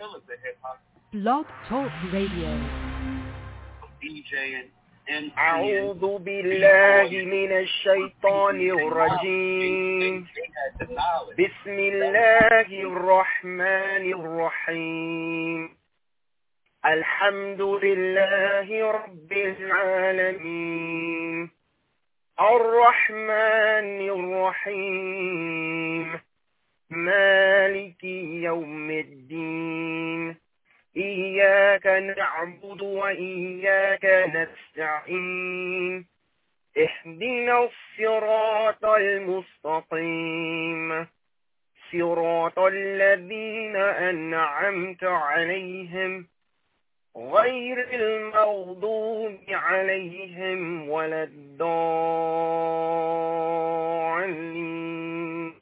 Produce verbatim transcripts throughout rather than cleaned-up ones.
Blog Talk Radio. أعوذ بالله من الشيطان الرجيم. بسم الله الرحمن الرحيم. الحمد لله رب العالمين الرحمن الرحيم مالك يوم الدين إياك نعبد وإياك نستعين اهدنا الصراط المستقيم صراط الذين أنعمت عليهم غير المغضوب عليهم ولا الضالين.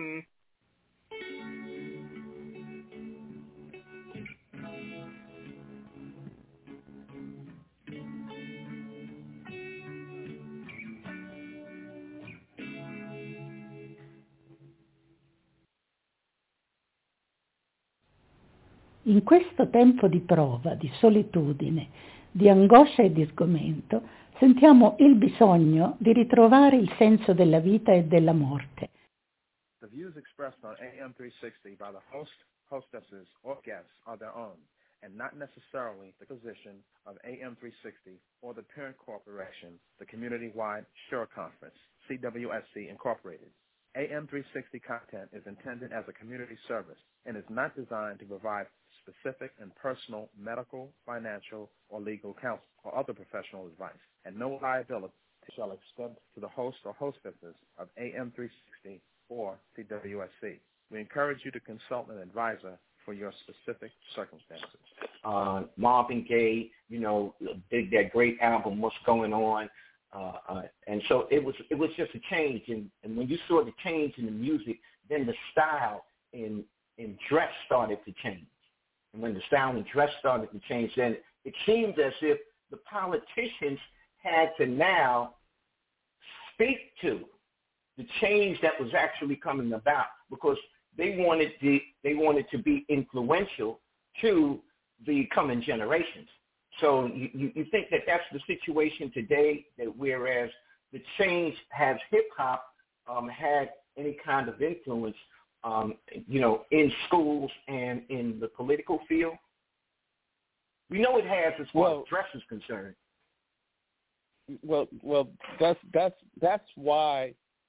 In questo tempo di prova, di solitudine, di angoscia e di sgomento, sentiamo il bisogno di ritrovare il senso della vita e della morte. The views expressed on A M three sixty by the host, hostesses, or guests are their own, and not necessarily the position of A M three sixty or the parent corporation, the Community-Wide Sure Conference, C W S C Incorporated. A M three sixty content is intended as a community service and is not designed to provide specific and personal medical, financial, or legal counsel or other professional advice, and no liability shall extend to the host or hostesses of A M three sixty or C W S C. We encourage you to consult an advisor for your specific circumstances. Uh, Marvin Gaye, you know, did that great album, What's Going On? Uh, uh, and so it was it was just a change. And, and when you saw the change in the music, then the style in, in dress started to change. And when the style and dress started to change, then it seemed as if the politicians had to now speak to the change that was actually coming about, because they wanted the, they wanted to be influential to the coming generations. So you, you think that that's the situation today, that whereas the change has hip-hop um, had any kind of influence, um, you know, in schools and in the political field? We know it has as far well, as dress is concerned. Well, well, that's that's that's why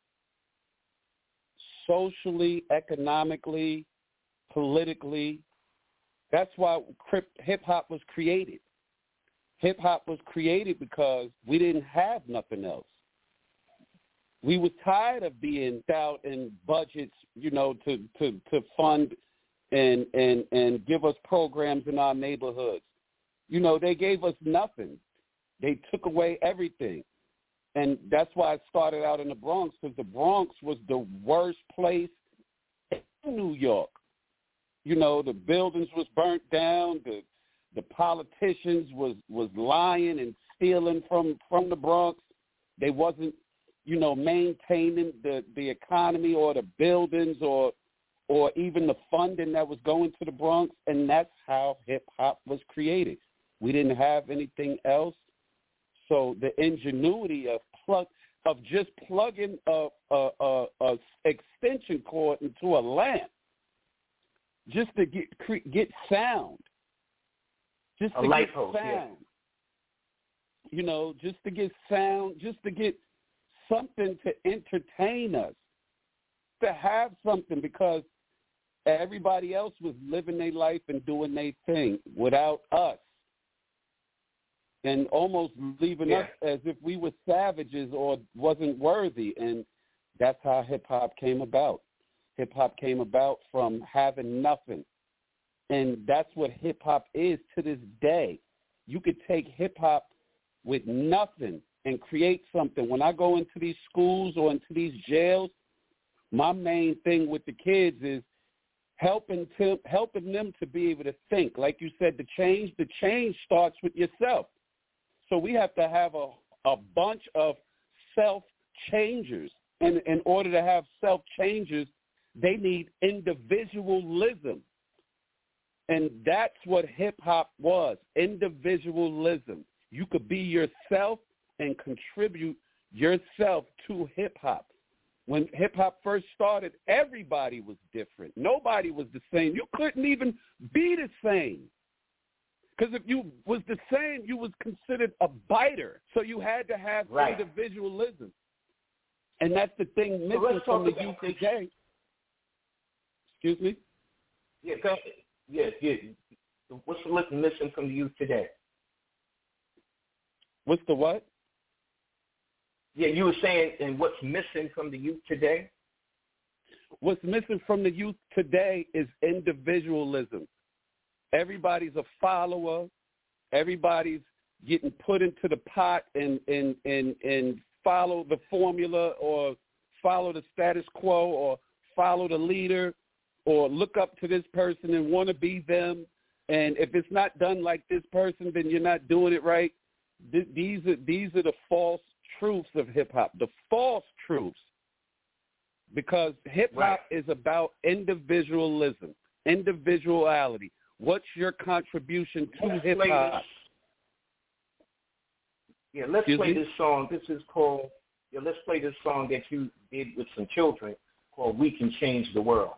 socially, economically, politically, that's why hip-hop was created. Hip-hop was created because we didn't have nothing else. We were tired of being out in budgets, you know, to, to, to fund and, and, and give us programs in our neighborhoods. You know, they gave us nothing. They took away everything. And that's why it started out in the Bronx, because the Bronx was the worst place in New York. You know, the buildings was burnt down, the The politicians was, was lying and stealing from, from the Bronx. They wasn't, you know, maintaining the, the economy or the buildings or or even the funding that was going to the Bronx, and that's how hip-hop was created. We didn't have anything else. So the ingenuity of plug of just plugging a, a, a, a extension cord into a lamp just to get get sound. Just a to light get post, sound, yeah. You know, just to get sound, just to get something to entertain us, to have something, because everybody else was living their life and doing their thing without us, and almost leaving yeah. us as if we were savages or wasn't worthy. And that's how hip-hop came about. Hip-hop came about from having nothing. And that's what hip-hop is to this day. You could take hip-hop with nothing and create something. When I go into these schools or into these jails, my main thing with the kids is helping to helping them to be able to think. Like you said, the change, the change starts with yourself. So we have to have a, a bunch of self-changers. And in order to have self-changers, they need individualism. And that's what hip-hop was, individualism. You could be yourself and contribute yourself to hip-hop. When hip-hop first started, everybody was different. Nobody was the same. You couldn't even be the same. Because if you was the same, you was considered a biter. So you had to have right. individualism. And that's the thing missing so from the youth today. Excuse me? Yeah, go ahead. Yes, yeah. What's missing from the youth today? What's the what? Yeah, you were saying, and what's missing from the youth today? What's missing from the youth today is individualism. Everybody's a follower. Everybody's getting put into the pot and, and, and, and follow the formula or follow the status quo or follow the leader or look up to this person and want to be them. And if it's not done like this person, then you're not doing it right. Th- these are these are the false truths of hip-hop, the false truths, because hip-hop right. is about individualism, individuality. What's your contribution to let's hip-hop? Yeah, let's Excuse play me? this song. This is called, yeah, let's play this song that you did with some children called We Can Change the World.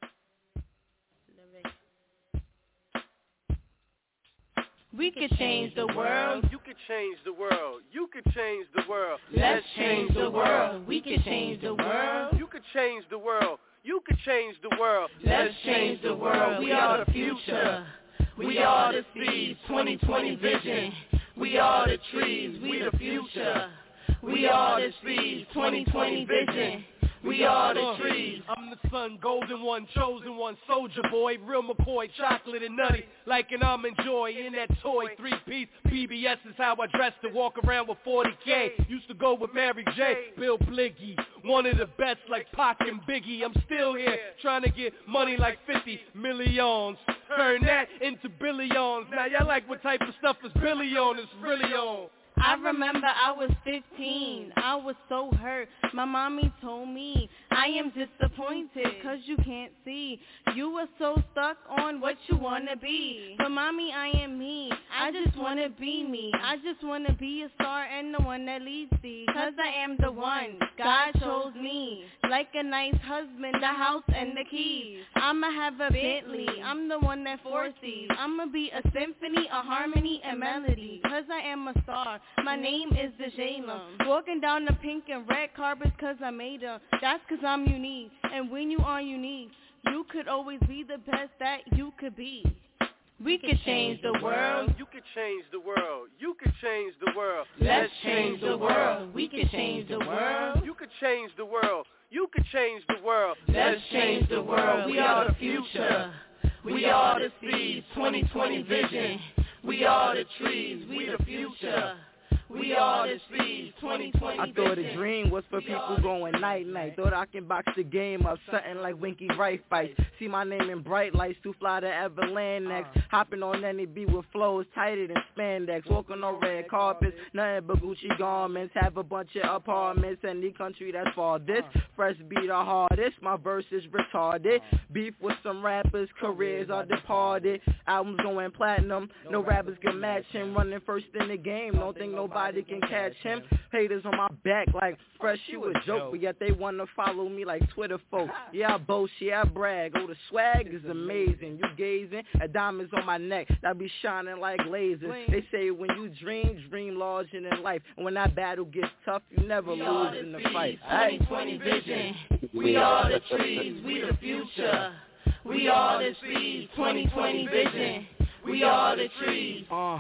We could change the world. You could change the world. You could change the world. Let's change the world. We could change the world. You could change the world. You could change the world. Let's change the world. We are the future. We are the seeds. twenty twenty vision. We are the trees. We the future. We are the seeds. twenty twenty vision. We are the uh, trees. I'm the sun, golden one, chosen one, soldier boy, real McCoy, chocolate and nutty, like an almond joy in that toy, three-piece. B B S is how I dress to walk around with forty K. Used to go with Mary J, Bill Bliggy, one of the best like Pac and Biggie. I'm still here trying to get money like fifty millions. Turn that into billions. Now y'all like what type of stuff is billion is really on. I remember I was fifteen, I was so hurt, my mommy told me, I am disappointed, cause you can't see, you were so stuck on what you wanna be, but mommy I am me, I just wanna be me, I just wanna be a star and the one that leads thee, cause I am the one, God chose me, like a nice husband, the house and the keys, I'ma have a Bentley, I'm the one that foresees, I'ma be a symphony, a harmony, and melody, cause I am a star. My name is the Jalem. Walking down the pink and red carpets cause I made them. That's cause I'm unique. And when you are unique, you could always be the best that you could be. We could change the world. You could change the world. You could change the world. Let's change the world. We could change the world. You could change the world. You could change the world. Let's change the world. We are the future. We are the seeds. twenty twenty vision. We are the trees. We the future. We are the seeds, twenty twenty. I thought a dream was for people going night-night. Thought I can box the game up, something like Winky Wright fights. See my name in bright lights, too fly to ever land next. Hopping on any beat with flows tighter than spandex. Walking on red carpets, nothing but Gucci garments. Have a bunch of apartments, any country that's far this. Fresh beat the hardest, my verse is retarded. Beef with some rappers, careers are departed. Albums going platinum, no rappers can match him. Running first in the game, don't think nobody can catch him. Haters on my back like Fresh, you a joke, but yet they wanna follow me like Twitter folks. Yeah, I boast, yeah, I brag. Oh, the swag is amazing. You gazing at diamonds on my neck that be shining like lasers. They say when you dream, dream larger than life. And when that battle gets tough, you never we lose in the fight. twenty twenty vision. We are the trees. We the future. We are the seeds. twenty twenty vision. We are the trees. Uh.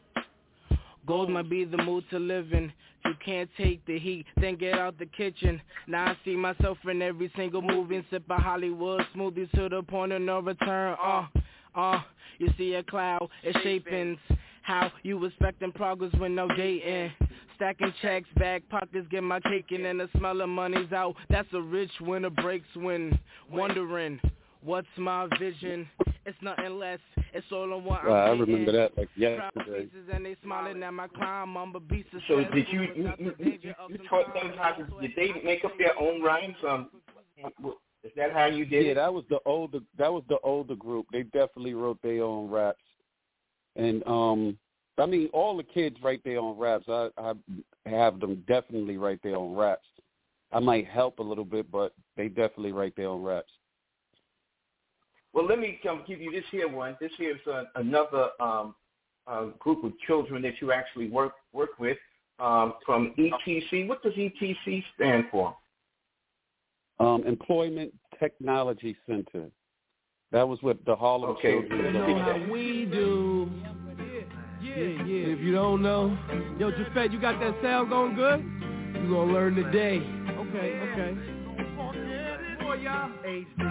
Gold might be the mood to live in. You can't take the heat, then get out the kitchen. Now I see myself in every single movie and sip a Hollywood smoothie to the point of no return. Uh, uh, you see a cloud, it shaping. How you expecting progress with no dating? Stacking checks, back pockets, get my cake in, and the smell of money's out. That's a rich winner breaks when wondering what's my vision. It's nothing less. It's all on one. Well, I remember that like yesterday. And they smiling at my climb. I'm a beast. So did you you, you, you, you taught them how to? Did they make up their own rhymes? Um, Is that how you did yeah, it? Yeah, that was the older. That was the older group. They definitely wrote their own raps, and um, I mean, all the kids write their own raps. I, I have them definitely write their own raps. I might help a little bit, but they definitely write their own raps. Well, let me um, give you this here one. This here is uh, another um, uh, group of children that you actually work work with um, from E T C. What does E T C stand for? Um, Employment Technology Center. That was what the Harlem okay. children You know how we do. Yeah, yeah, yeah. If you don't know, yo, Jafet, you got that sound going good? You gonna learn today. Okay, okay. Boy, y'all. H D.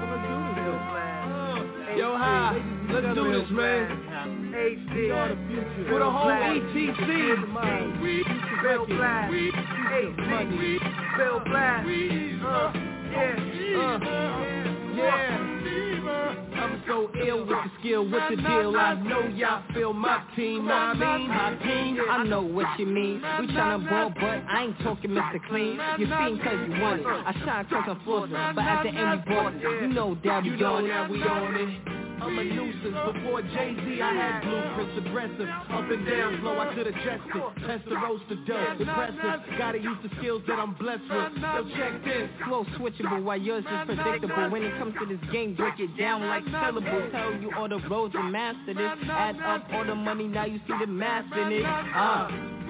Yo, hi. Let's do this, man. H D. For the whole E T C. Bill Black. H D. Bill Black. Uh, yeah. Uh, yeah. I'm so ill with the skill, with the deal. I know y'all feel my team, I mean, my team. I know what you mean. We tryna ball, but I ain't talking Mister Clean. You fiend cause you want it. I shine cause I'm flossing, but at the end we bought it. You know that we on it. we on it. I'm a nuisance. Before Jay-Z, I had blueprints aggressive. Up and down slow, I could've dressed it. Test the roaster dough, impressive. Gotta use the skills that I'm blessed with. Yo, check this. Flow switchable while yours is predictable. When it comes to this game, break it down like syllables. Tell you all the roads and master this. Add up all the money, now you see the math in it. Uh.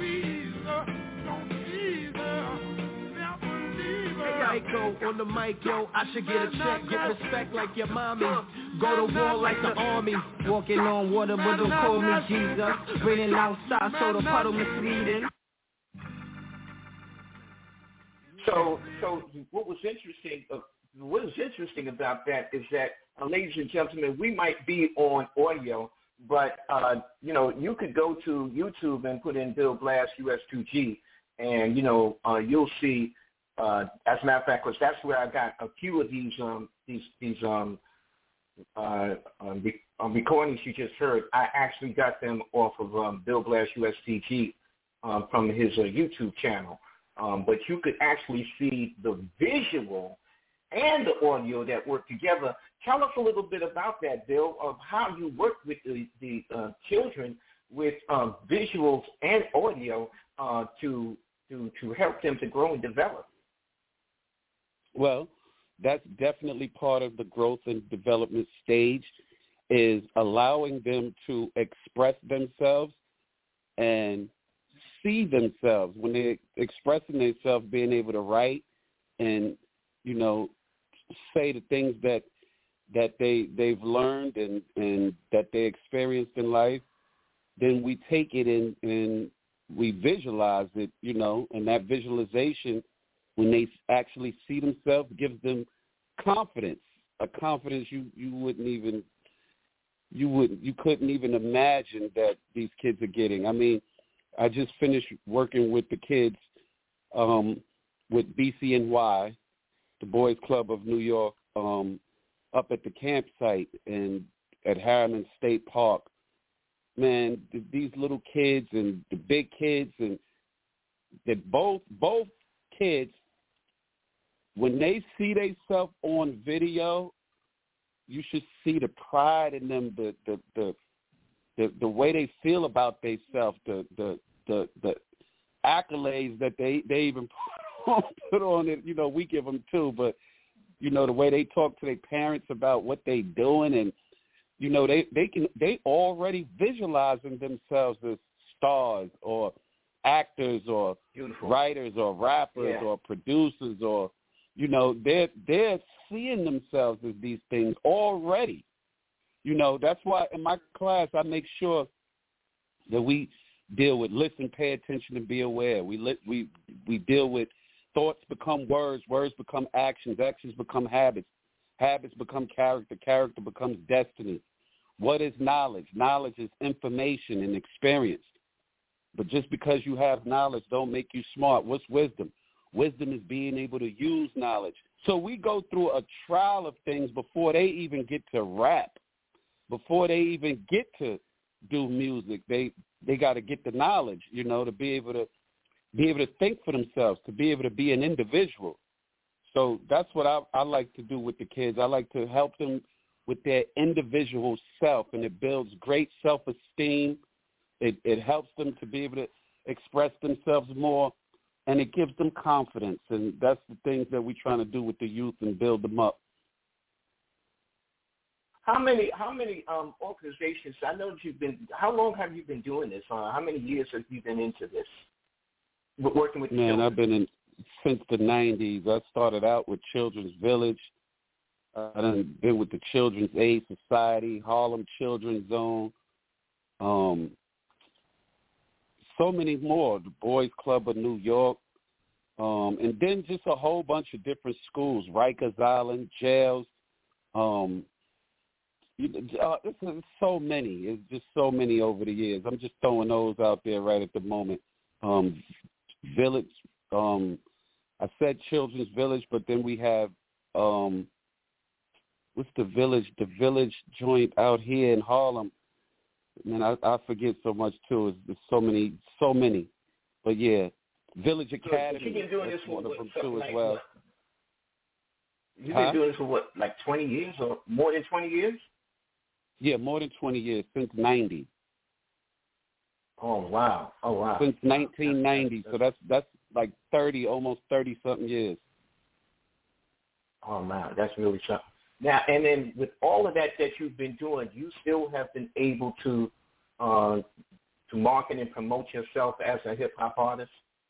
Psycho on the mic, yo, I should get a check, get respect like your mommy. Go to war like the army. Walking on water, but don't call me Jesus. Raining outside, so the puddle misleading. So, so what was interesting? Uh, what is interesting about that is that, uh, ladies and gentlemen, we might be on audio, but uh, you know, you could go to YouTube and put in Bill Blast U S two G, and you know, uh, you'll see. Uh, as a matter of fact, because that's where I got a few of these um, these these um, uh, um, re- um, recordings you just heard. I actually got them off of um, Bill Blast U S T G um, from his uh, YouTube channel. Um, but you could actually see the visual and the audio that work together. Tell us a little bit about that, Bill, of how you work with the, the uh, children with um, visuals and audio uh, to to to help them to grow and develop. Well, that's definitely part of the growth and development stage, is allowing them to express themselves and see themselves. When they're expressing themselves, being able to write and, you know, say the things that that they, they've learned and, and that they experienced in life, then we take it and, and we visualize it, you know, and that visualization, when they actually see themselves, gives them confidence, a confidence you, you wouldn't even, you wouldn't, you couldn't even imagine that these kids are getting. I mean, I just finished working with the kids um, with B C N Y, the Boys Club of New York, um, up at the campsite and at Harriman State Park. Man, these little kids and the big kids, and that both both kids, when they see themselves on video, you should see the pride in them, the the the the, the way they feel about themselves, the, the the the accolades that they they even put on it. You know, we give them too, but you know the way they talk to their parents about what they doing, and you know they they can they already visualizing themselves as stars or actors or Beautiful. writers or rappers yeah. or producers, or you know, they're, they're seeing themselves as these things already. You know, that's why in my class I make sure that we deal with listen, pay attention, and be aware. We li- we we deal with thoughts become words, words become actions, actions become habits, habits become character, character becomes destiny. What is knowledge? Knowledge is information and experience. But just because you have knowledge don't make you smart. What's wisdom? Wisdom is being able to use knowledge. So we go through a trial of things before they even get to rap, before they even get to do music. They they got to get the knowledge, you know, to be able to be able to think for themselves, to be able to be an individual. So that's what I, I like to do with the kids. I like to help them with their individual self, and it builds great self-esteem. It, it helps them to be able to express themselves more, and it gives them confidence. And that's the things that we're trying to do with the youth and build them up. How many how many um, organizations? I know that you've been. How long have you been doing this? Uh, how many years have you been into this? Working with Man, children? I've been in since the nineties. I started out with Children's Village. I've been with the Children's Aid Society, Harlem Children's Zone, um, so many more. The Boys Club of New York, um, and then just a whole bunch of different schools, Rikers Island, jails. Um, You, uh, it's, it's so many. It's just so many over the years. I'm just throwing those out there right at the moment. Um, village, um, I said Children's Village, but then we have, um, what's the village? The village joint out here in Harlem. Man, I, I forget so much too. It's, it's so many, so many. But yeah, Village Academy. So you've been doing this for one of what, them too like as well. What? You've huh? been doing this for what, like twenty years or more than twenty years? Yeah, more than twenty years, since ninety. Oh wow! Oh wow! Since nineteen ninety, so that's that's like thirty, almost thirty something years. Oh man, that's really something. Now, and then with all of that that you've been doing, you still have been able to uh, to market and promote yourself as a hip hop artist.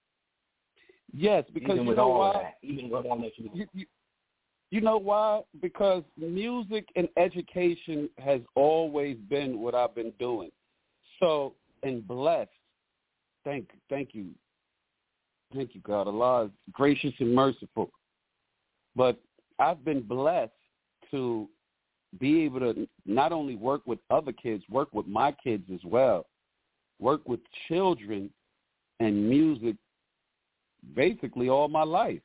Yes, because even you with know all why? of that, even with all that you, you, you You know why? Because music and education has always been what I've been doing. So, and blessed. Thank, thank you. Thank you, God. Allah is gracious and merciful. But I've been blessed to be able to not only work with other kids, work with my kids as well, work with children and music basically all my life.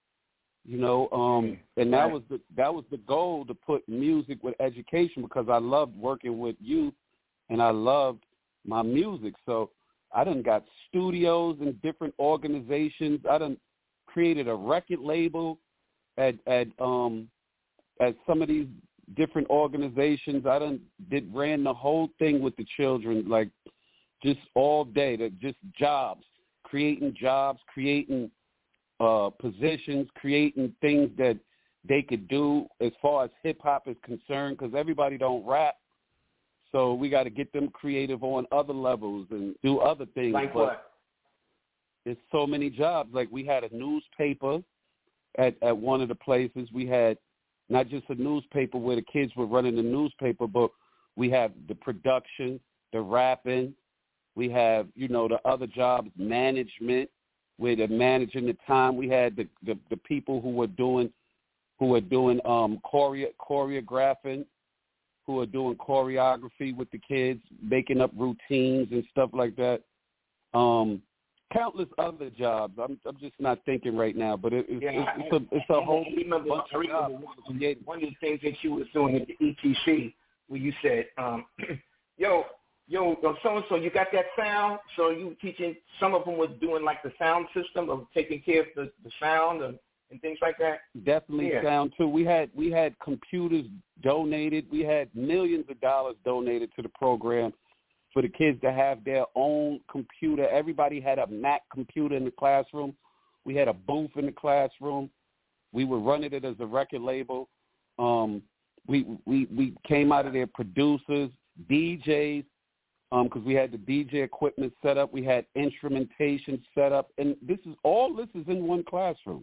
You know, um, and that was the that was the goal, to put music with education, because I loved working with youth and I loved my music. So I done got studios and different organizations. I done created a record label at at um at some of these different organizations. I done did ran the whole thing with the children, like just all day, that just jobs, creating jobs, creating Uh, positions, creating things that they could do as far as hip-hop is concerned, because everybody don't rap. So we got to get them creative on other levels and do other things. Like but what? There's so many jobs. Like we had a newspaper at, at one of the places. We had not just a newspaper where the kids were running the newspaper, but we have the production, the rapping. We have, you know, the other jobs, management, where they're managing the time. We had the, the, the people who were doing who were doing um, choreo, choreographing, who were doing choreography with the kids, making up routines and stuff like that. Um, countless other jobs. I'm I'm just not thinking right now, but it, it's, yeah, it's, it's a it's a whole I remember, bunch I remember of jobs. one, one of the things that you was doing at the E T C, where you said, um, "Yo." Yo, so-and-so, you got that sound? So you teaching, some of them was doing like the sound system of taking care of the, the sound and, and things like that? Definitely yeah. sound, too. We had we had computers donated. We had millions of dollars donated to the program for the kids to have their own computer. Everybody had a Mac computer in the classroom. We had a booth in the classroom. We were running it as a record label. Um, we, we, we came out of there producers, D Js, because um, we had the D J equipment set up, we had instrumentation set up, and this is all this is in one classroom.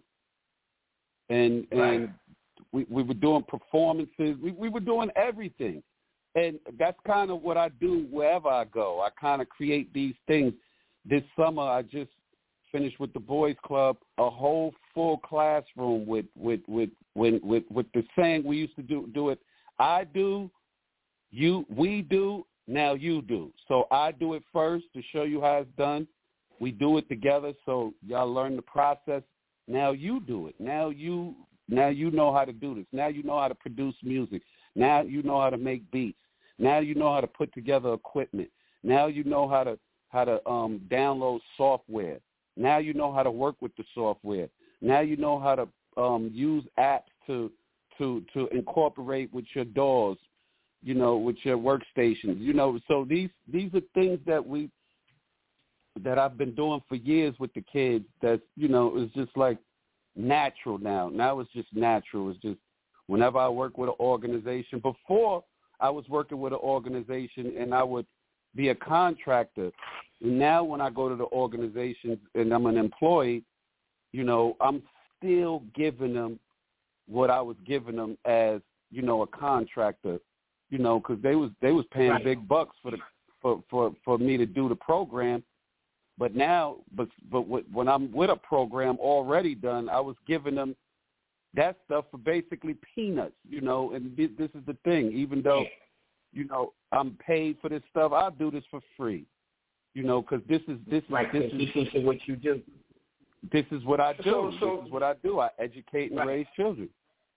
And right. and we, we were doing performances, we, we were doing everything, and that's kind of what I do wherever I go. I kind of create these things. This summer, I just finished with the Boys Club, a whole full classroom with with with with with, with the saying we used to do do it. I do, you, we do. Now you do. So I do it first to show you how it's done. We do it together, so y'all learn the process. Now you do it. Now you now you know how to do this. Now you know how to produce music. Now you know how to make beats. Now you know how to put together equipment. Now you know how to how to um, download software. Now you know how to work with the software. Now you know how to um, use apps to to to incorporate with your D A Ws, you know, with your workstations, you know. So these these are things that we that I've been doing for years with the kids. That, you know, is just like natural now. Now it's just natural. It's just whenever I work with an organization. Before I was working with an organization and I would be a contractor. And now when I go to the organization and I'm an employee, you know, I'm still giving them what I was giving them as, you know, a contractor, you know, because they was they was paying right. big bucks for the for, for, for me to do the program. But now, but but when I'm with a program already done, I was giving them that stuff for basically peanuts, you know. And this is the thing, even though, you know, I'm paid for this stuff, I'll do this for free, you know, because this is this is right. this this is, is what you do. This is what I do. So, so, this is what I do. I educate and right. raise children.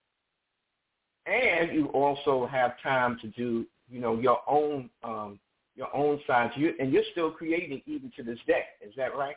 And you also have time to do, you know, your own um, your own sides. You and you're still creating even to this day. Is that right?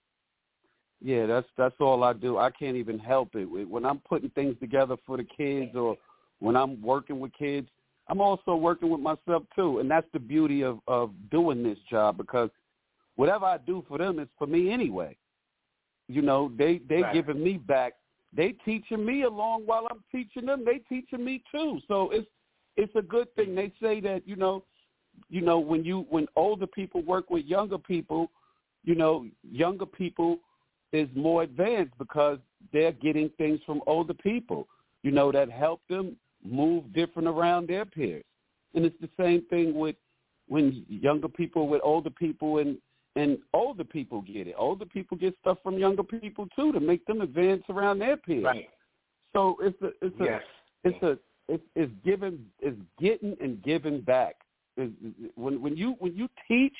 Yeah, that's that's all I do. I can't even help it. When I'm putting things together for the kids, or when I'm working with kids, I'm also working with myself too. And that's the beauty of, of doing this job, because whatever I do for them is for me anyway. You know, they they right. giving me back. They teaching me along while I'm teaching them. They teaching me too. So it's it's a good thing. They say that, you know, you know, when you when older people work with younger people, you know, younger people is more advanced because they're getting things from older people, you know, that help them move different around their peers. And it's the same thing with when younger people with older people, and And older people get it. Older people get stuff from younger people too to make them advance around their peers. Right. So it's a, it's a, yes. it's a, it's, it's giving, it's getting and giving back. It's, when when you when you teach,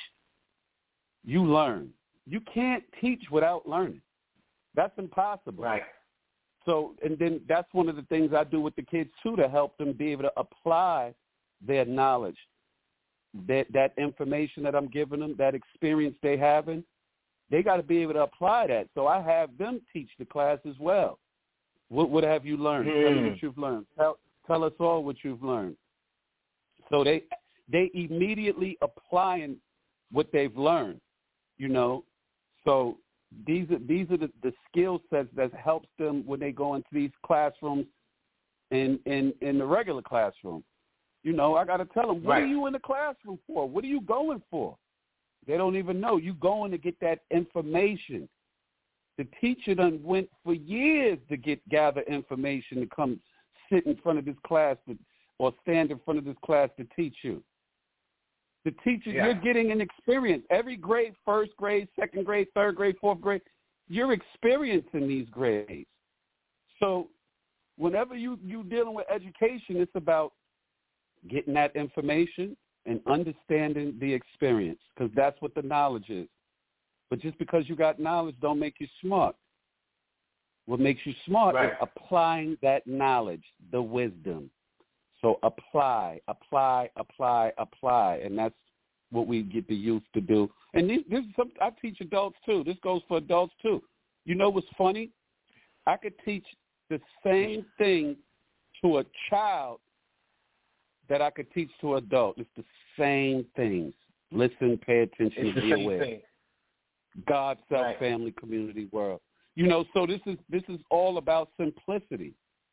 you learn. You can't teach without learning. That's impossible. Right. So, and then that's one of the things I do with the kids too, to help them be able to apply their knowledge. That that information that I'm giving them, that experience they having, they got to be able to apply that. So I have them teach the class as well. What what have you learned? Mm. Tell me what you've learned. Tell tell us all what you've learned. So they they immediately applying what they've learned, you know. So these are these are the, the skill sets that helps them when they go into these classrooms in in, in the regular classroom. You know, I got to tell them, what right. are you in the classroom for? What are you going for? They don't even know. You going to get that information. The teacher done went for years to get gather information to come sit in front of this class to, or stand in front of this class to teach you. The teacher, yeah. you're getting an experience. Every grade, first grade, second grade, third grade, fourth grade, you're experiencing these grades. So whenever you, you dealing with education, it's about getting that information and understanding the experience, because that's what the knowledge is. But just because you got knowledge don't make you smart. What makes you smart right. is applying that knowledge, the wisdom. So apply, apply, apply, apply, and that's what we get the youth to do. And this, this is some, I teach adults too. This goes for adults too. You know what's funny? I could teach the same thing to a child that I could teach to an adult. It's the same things. Listen, pay attention, it's be the same aware. Thing. God, self, right. family, community, world. You know, so this is this is all about simplicity.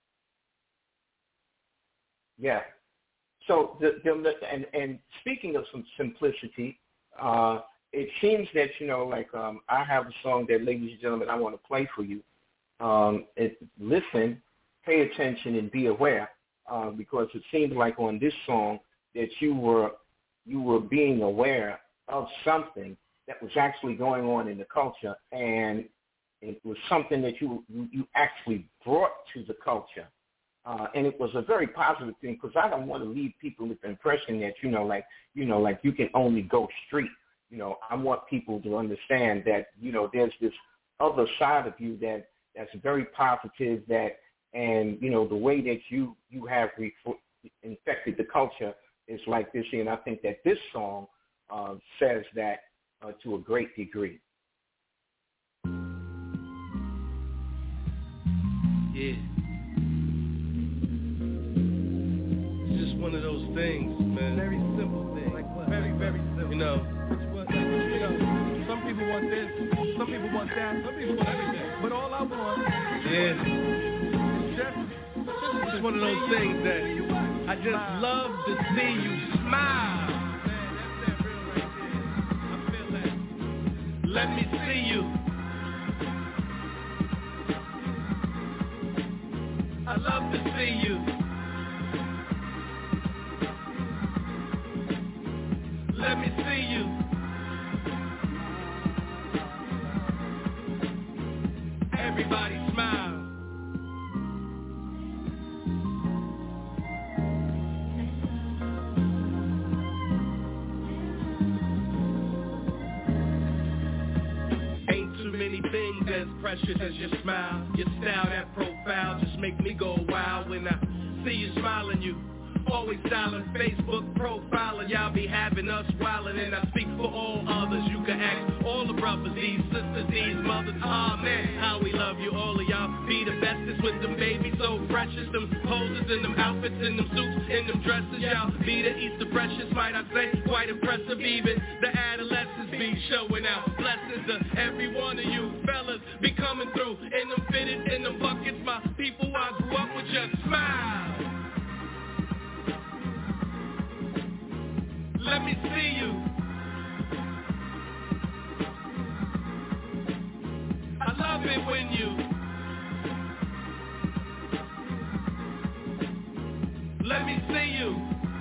Yeah. So the, the and and speaking of some simplicity, uh, it seems that, you know, like um, I have a song that, ladies and gentlemen, I want to play for you. Um, it, listen, pay attention, and be aware. Uh, because it seemed like on this song that you were you were being aware of something that was actually going on in the culture, and it was something that you you actually brought to the culture, uh, and it was a very positive thing, because I don't want to leave people with the impression that, you know, like you know like you can only go street. You know, I want people to understand that, you know, there's this other side of you that that's very positive, that. And, you know, the way that you, you have re- infected the culture is like this. And I think that this song uh, says that uh, to a great degree. Yeah, Yeah. It's just one of those things, man. Very simple thing. Like what? Very, very simple. You know, what, you know, some people want this, some people want that, some people want everything. But all I want, yeah, is just, just, just one of those things that I just love to see you smile. Let me see you. I love to see you. Let me see you. Everybody smile. Things as precious as your smile, your style, that profile just make me go wild when I see you smiling. You always styling, Facebook profiling, y'all be having us wildin', and I speak for all others. You can ask all the brothers, these sisters, these mothers. Ah oh, man, how we love you, all of y'all. Be the bestest with them babies so precious, them poses in them outfits, in them suits, in them dresses. Y'all be the Easter precious, might I say, quite impressive. Even the adolescents be showing out. Blessings to every one of you fellas be coming through in them fitted, in them buckets. My people I grew up with, just smile. Let me see you. I love it when you. Let me see you.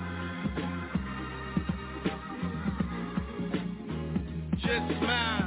Just smile.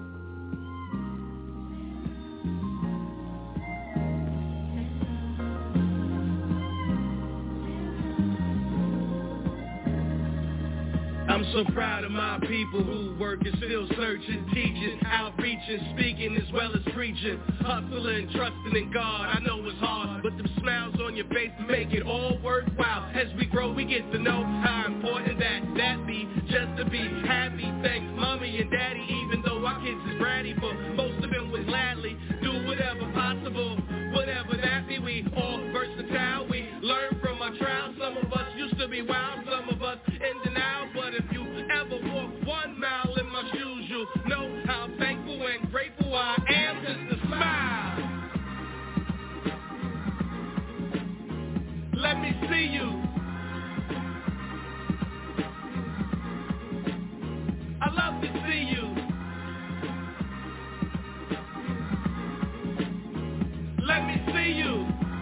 I'm so proud of my people who work and still searching, teaching, outreaching, speaking as well as preaching, hustling, trusting in God. I know it's hard, but the smiles on your face make it all worthwhile. As we grow, we get to know how important that that be, just to be happy. Thanks mommy and daddy, even though our kids is bratty, but most of them would gladly do whatever possible, whatever that be. We all versatile, we learn from our trials. Some of us used to be wild, some of us in denial, but if you ever walk one mile in my shoes, you'll know how thankful and grateful I am just to smile. Let me see you. I love to see you. Let me see you.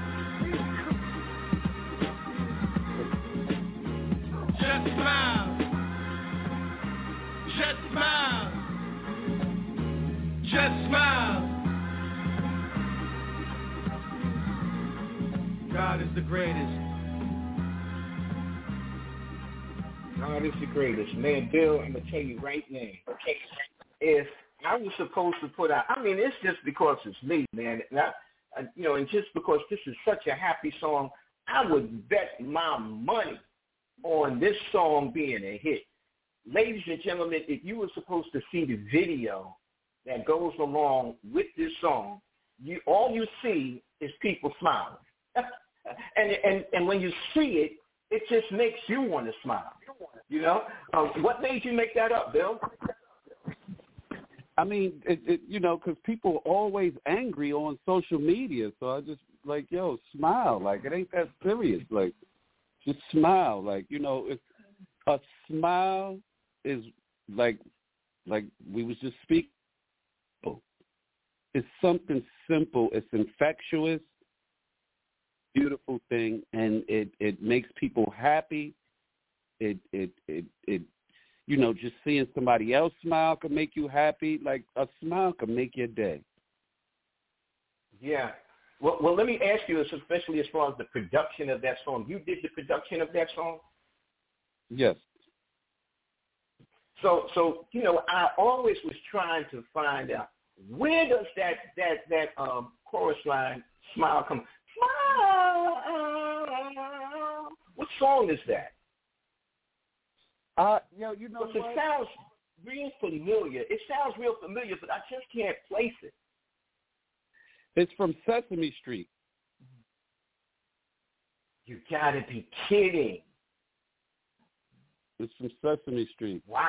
Just smile. Just smile. Just smile. God is the greatest. God is the greatest. Man, Bill, I'm going to tell you right now, if I was supposed to put out, I mean, it's just because it's me, man. And I, I, you know, and just because this is such a happy song, I would bet my money on this song being a hit. Ladies and gentlemen, if you were supposed to see the video that goes along with this song, you all you see is people smiling. and, and and when you see it, it just makes you want to smile. You know? Um, what made you make that up, Bill? I mean, it, it, you know, because people are always angry on social media. So I just, like, yo, smile. Like, it ain't that serious. Like, just smile. Like, you know, it's, a smile is like, like we was just speaking. It's something simple. It's infectious, beautiful thing, and it, it makes people happy. It, it, it, it, you know, just seeing somebody else smile can make you happy. Like, a smile can make your day. Yeah. Well, well, let me ask you, especially as far as the production of that song. You did the production of that song? Yes. So, so you know, I always was trying to find out, where does that that that um, chorus line, smile, come? Smile. What song is that? Uh, you know, you know, it sounds real familiar. It sounds real familiar, but I just can't place it. It's from Sesame Street. You gotta be kidding. It's from Sesame Street. Wow.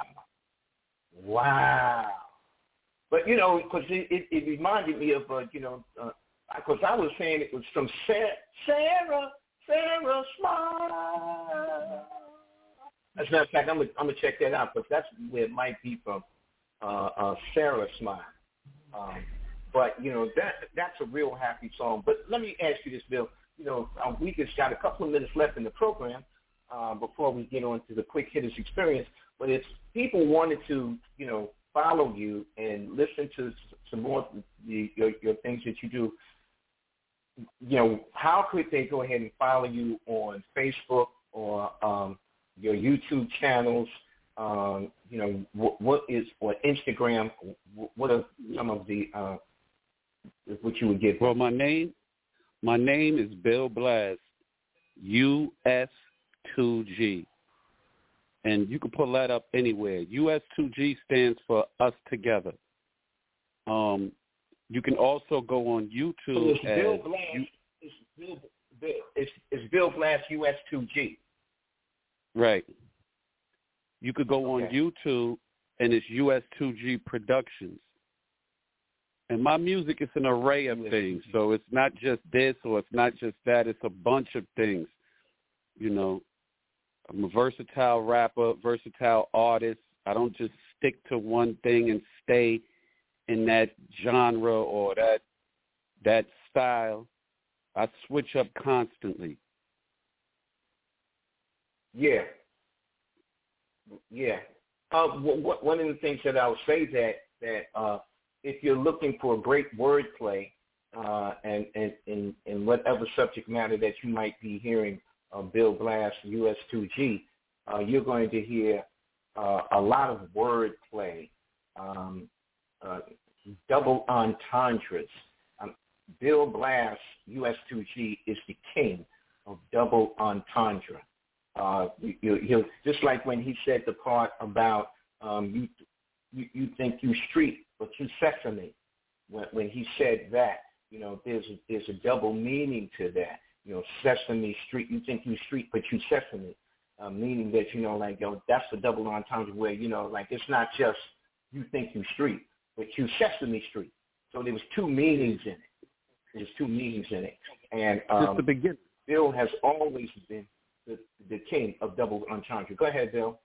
Wow. But, you know, because it, it, it reminded me of, uh, you know, because uh, I was saying it was from Sarah, Sarah, Sarah Smile. As a matter of fact, I'm going I'm to check that out because that's where it might be from, uh, uh, Sarah Smile. Um, but, you know, that that's a real happy song. But let me ask you this, Bill. You know, uh, we just got a couple of minutes left in the program uh, before we get on to the Quick Hitters Experience. But if people wanted to, you know, follow you and listen to some more of the, your, your things that you do, you know, how could they go ahead and follow you on Facebook or um, your YouTube channels? Um, you know, what, what is, or Instagram, what are some of the, uh, what you would give? Well, my name, my name is Bill Blass, U S two G. And you can pull that up anywhere. U S two G stands for Us Together. Um, you can also go on YouTube. So it's as Bill Blass. You, it's, Bill, Bill, it's, it's Bill Blass U S two G. Right. You could go Okay. on YouTube, and it's U S two G Productions. And my music is an array of things. So it's not just this or it's not just that. It's a bunch of things, you know. I'm a versatile rapper, versatile artist. I don't just stick to one thing and stay in that genre or that that style. I switch up constantly. Yeah. Yeah. Uh, w- w- one of the things that I would say that that uh, if you're looking for a great wordplay uh, and, and, and, and whatever subject matter that you might be hearing, Uh, Bill Blass, U S two G, uh, you're going to hear uh, a lot of wordplay, um, uh, double entendres. Um, Bill Blass, U S two G, is the king of double entendre. Uh, you, you, he'll, just like when he said the part about um, you, you, you think you street, but you sesame. When, when he said that, you know, there's a, there's a double meaning to that. You know, Sesame Street, you think you street, but you Sesame, uh, meaning that, you know, like, yo, that's the double entendre where, you know, like, it's not just you think you street, but you Sesame Street. So there was two meanings in it. There's two meanings in it. And um, Just the beginning. Bill has always been the, the king of double entendre. Go ahead, Bill.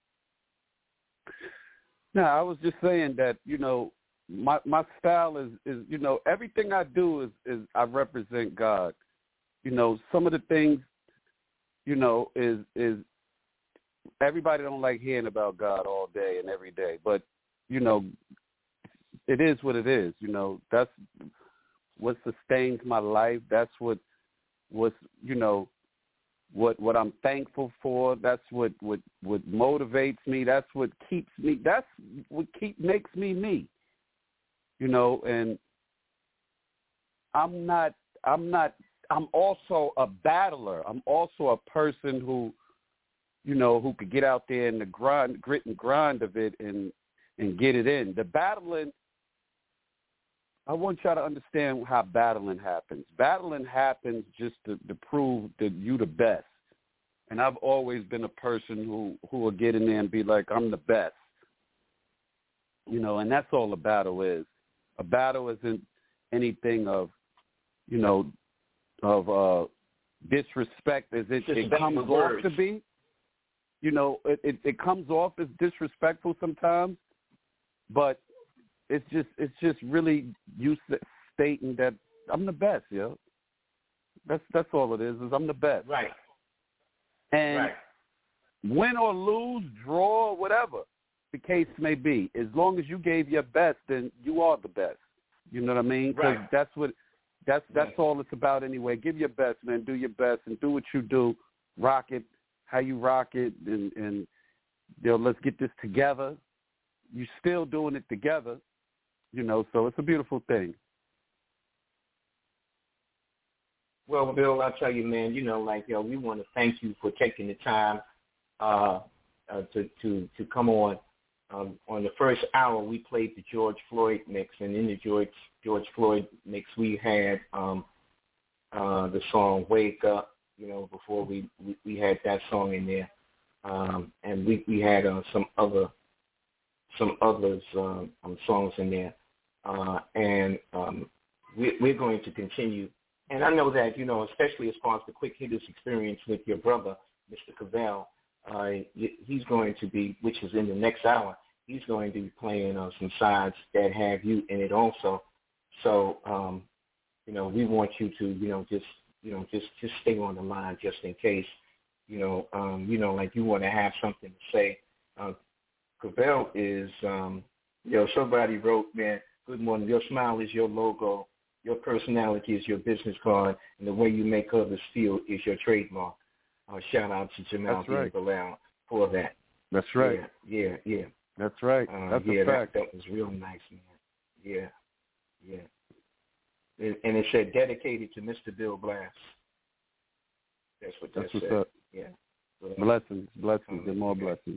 No, I was just saying that, you know, my my style is, is you know, everything I do is, is I represent God. You know, some of the things, you know, is is everybody don't like hearing about God all day and every day, but, you know, it is what it is. You know, that's what sustains my life. That's what, what's, you know, what what I'm thankful for. That's what, what, what motivates me. That's what keeps me. That's what keep makes me me. You know, and I'm not. I'm not. I'm also a battler. I'm also a person who, you know, who could get out there in the grind, grit and grind of it and and get it in. The battling, I want y'all to understand how battling happens. Battling happens just to, to prove that you the best. And I've always been a person who, who will get in there and be like, I'm the best. You know, and that's all a battle is. A battle isn't anything of, you know, of uh, disrespect as it, it comes off to be. You know, it, it, it comes off as disrespectful sometimes, but it's just it's just really you stating that I'm the best, yo. That's that's all it is. Is I'm the best. Right. And right. win or lose, draw, whatever the case may be, as long as you gave your best, then you are the best. You know what I mean? Because right. that's what that's that's right. all it's about anyway. Give your best, man. Do your best and do what you do. Rock it how you rock it, and and you know, let's get this together. You're still doing it together, you know. So it's a beautiful thing. Well, Bill, I'll tell you, man, you know, like, yo, we want to thank you for taking the time uh, uh, to, to, to come on. Um, on the first hour, we played the George Floyd mix, and in the George George Floyd mix, we had um, uh, the song "Wake Up," you know, before we, we, we had that song in there. Um, and we, we had uh, some other some others um, um, songs in there. Uh, and um, we, we're going to continue. And I know that, you know, especially as far as the Quick Hitters experience with your brother, Mister Cavell, uh, he's going to be, which is in the next hour, he's going to be playing uh, some sides that have you in it also. So, um, you know, we want you to, you know, just, you know, just, just stay on the line just in case, you know, um, you know, like you want to have something to say. Uh, Cavell is, um, you know, somebody wrote, man, good morning. Your smile is your logo. Your personality is your business card. And the way you make others feel is your trademark. Uh, shout out to Jamal right. Bilal for that. That's right. Yeah, yeah, yeah. That's right. Uh, That's yeah, a fact. That, that was real nice, man. Yeah, yeah. And, and it said dedicated to Mister Bill Blast. That's what that That's what's said. up. Yeah. So, blessings, blessings, and more blessings.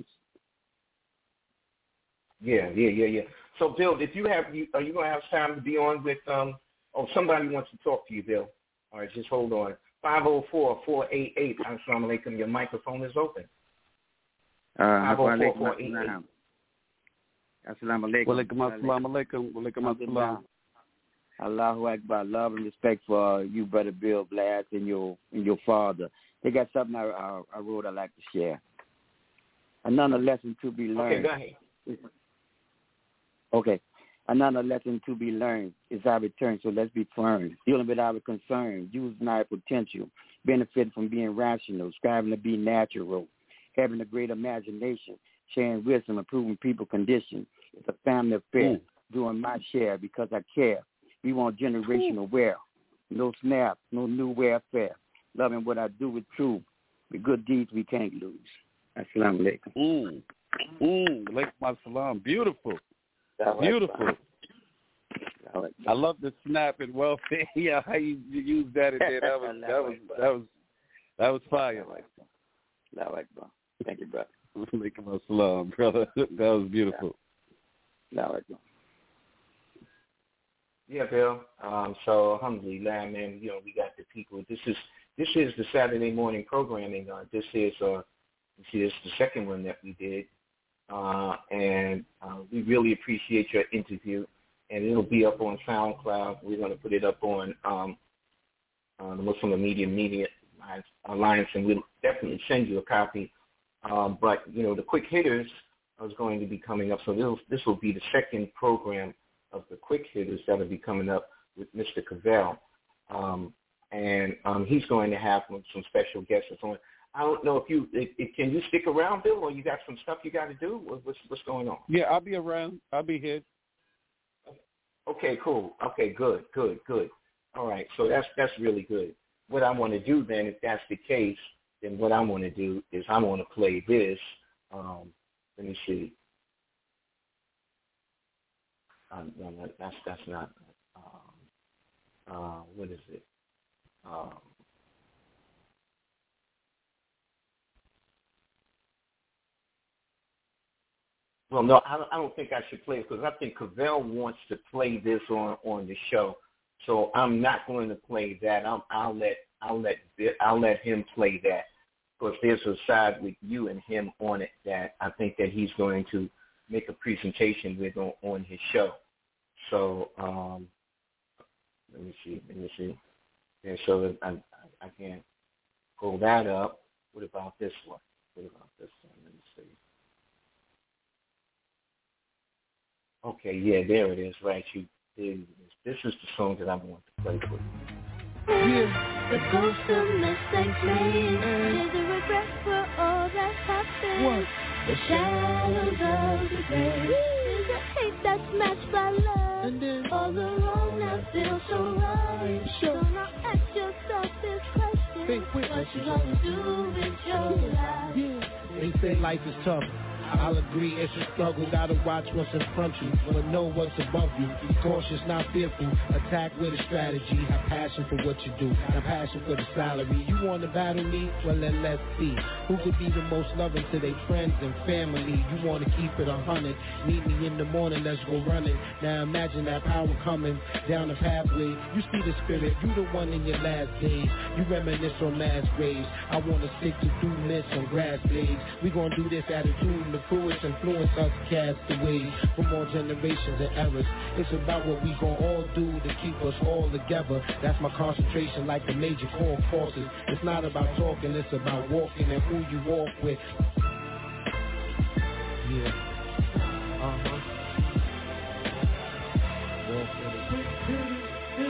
Yeah, yeah, yeah, yeah. So, Bill, if you have, you, are you going to have time to be on with? Um, oh, somebody wants to talk to you, Bill. All right, just hold on. five oh four, four eight eight. Assalamu alaikum. Your microphone is open. Uh, five oh four, four eight eight. Assalamu alaikum. Wa alaikum assalam alaikum. Wa alaikum assalam. Allahu Akbar. Love and respect for you, Brother Bill Blast, and your and your father. They got something I, I, I wrote I'd like to share. Another lesson to be learned. Okay, go ahead. Is, okay. Another lesson to be learned is our return, so let's be firm. Dealing with our concerns, using our potential, benefiting from being rational, striving to be natural, having a great imagination, sharing wisdom, improving people condition. It's a family affair. Mm. Doing my share because I care. We want generational wear. No snap, no new welfare. Loving what I do with truth. With good deeds we can't lose. Assalamu alaikum. Mm. Mm. Alaikum assalam. Beautiful. Beautiful. I love the snap and welfare. Yeah, how you, you use that in there. That was that was that was that was fire. Thank you, brother. Alaikum assalam, brother. That was beautiful. Yeah, Bill. Um, so alhamdulillah, man, you know, we got the people. This is this is the Saturday morning programming. Uh, this is uh this is the second one that we did. Uh, and uh, we really appreciate your interview, and it'll be up on SoundCloud. We're going to put it up on um, uh, the Muslim Media Media Alliance, and we'll definitely send you a copy. Um, but, you know, the Quick Hitters is going to be coming up, so this, this will be the second program of the Quick Hitters that will be coming up with Mister Cavell. Um, and um, he's going to have some special guests on. I don't know if you if, if, can you stick around, Bill, or you got some stuff you got to do? What's what's going on? Yeah, I'll be around. I'll be here. Okay, cool. Okay, good, good, good. All right, so that's that's really good. What I want to do then, if that's the case, then what I want to do is I want to play this. Um, let me see. Um, no, no, that's that's not. Um, uh, what is it? Um, Well, no, I don't, I don't think I should play it because I think Cavell wants to play this on, on the show, so I'm not going to play that. I'm, I'll let I'll let I'll let him play that because there's a side with you and him on it that I think that he's going to make a presentation with on, on his show. So um, let me see, let me see. And so I, I, I can pull that up. What about this one? What about this one? Let me see. Okay, yeah, there it is, right? You, there it is. This is the song that I want to play for you. Yeah. The ghost of mistakes made, there's a regret for all that's happened. What? The shadows of the grave, there's a hate that's matched by love. And then all the wrong that feels so right. Sure. So now ask yourself this question: what you gonna do with your life? Yeah. They say life is tough. I'll agree, it's a struggle, gotta watch what's in front of you, but know what's above you. Be cautious, not fearful, attack with a strategy. Have passion for what you do, have passion for the salary. You want to battle me? Well then let's see. Who could be the most loving to their friends and family? You want to keep it a hundred, meet me in the morning, let's go running. Now imagine that power coming down the pathway. You see the spirit, you the one in your last days. You reminisce on mass graves. I want to stick to do myths on grass blades. We gon' do this attitude, the cruelest influence us castaways from all generations and eras. It's about what we gon' all do to keep us all together. That's my concentration, like the major core forces. It's not about talking, it's about walking and who you walk with. Yeah. Uh-huh. Walk with it.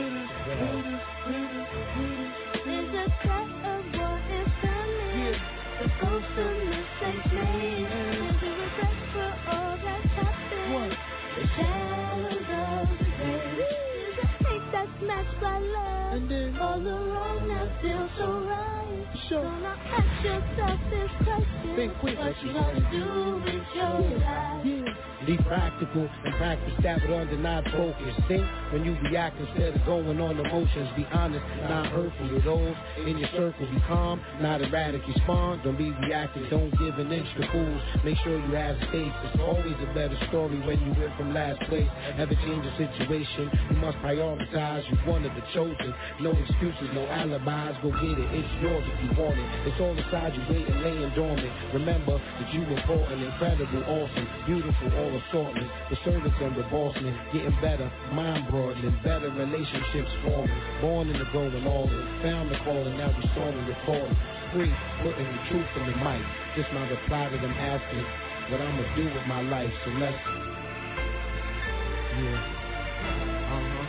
There's a threat of what is coming. The ghost of mistakes made. There's a regret for all that's happened. The shadows of the grave. There's a hate that's matched by love. And then all the wrong that feels so right. Sure. So now ask yourself this question. Think quick. What you gonna do with your life? Yeah. Be practical and practice that with undenied focus. Think when you react instead of going on emotions. Be honest, not hurtful to those in your circle. Be calm, not erratic. Respond, don't be reactive. Don't give an inch to fools. Make sure you have stakes. It's always a better story when you went from last place. Ever change the situation? You must prioritize. You're one of the chosen. No excuses, no alibis. Go get it. It's yours if you want it. It's all inside you, waiting, laying dormant. Remember that you important, incredible, awesome, beautiful, all assortment. The service and the bossman, getting better, mind broadening, better relationships forming. Born in the going all in, found the calling, now we starting recording. Free, putting the truth in the mic. Just my reply to them asking what I'ma do with my life. So let's, yeah, uh-huh.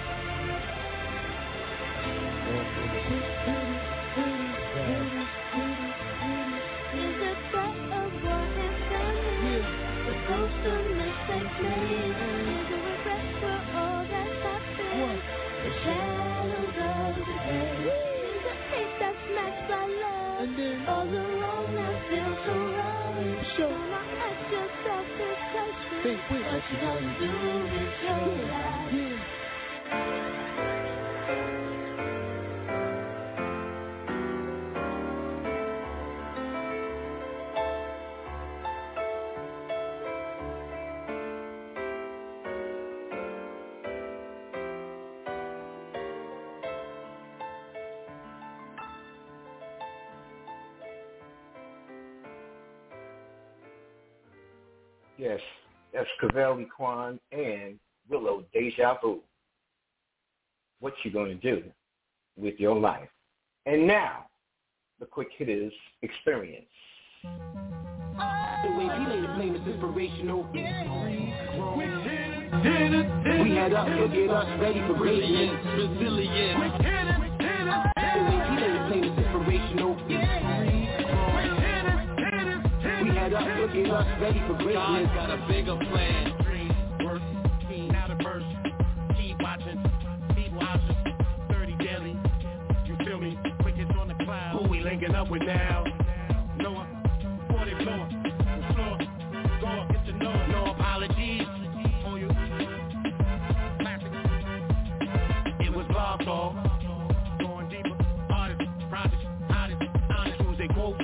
There's a threat of what is coming. The ghost of mistakes made. There's a regret for all that's happened. The shadows of the grave. There's a hate that's matched by love. And then all the wrong that feels so right. Sure. So now ask yourself this question. Think quick. What you gonna do with your life? Yeah. Yes, that's Cavelli Quan and Willow Deja Vu. What you going to do with your life? And now, the Quick Hitters Experience. The way he laid the flame is inspirational. We had us, look at us, ready for brilliance, resilient. The way he laid the flame is inspirational. We had us, look at us, ready for greatness. God's got a bigger plan. Dreams, work, now the verse. Keep watching, people options, thirty daily. You feel me? Quick hits on the cloud. Who we linking up with now? Noah, forty floor, floor, go, it's the no, no apologies. On you, classic. It was blog talk, going deeper. Artists, projects, honest, honest, who's they quote.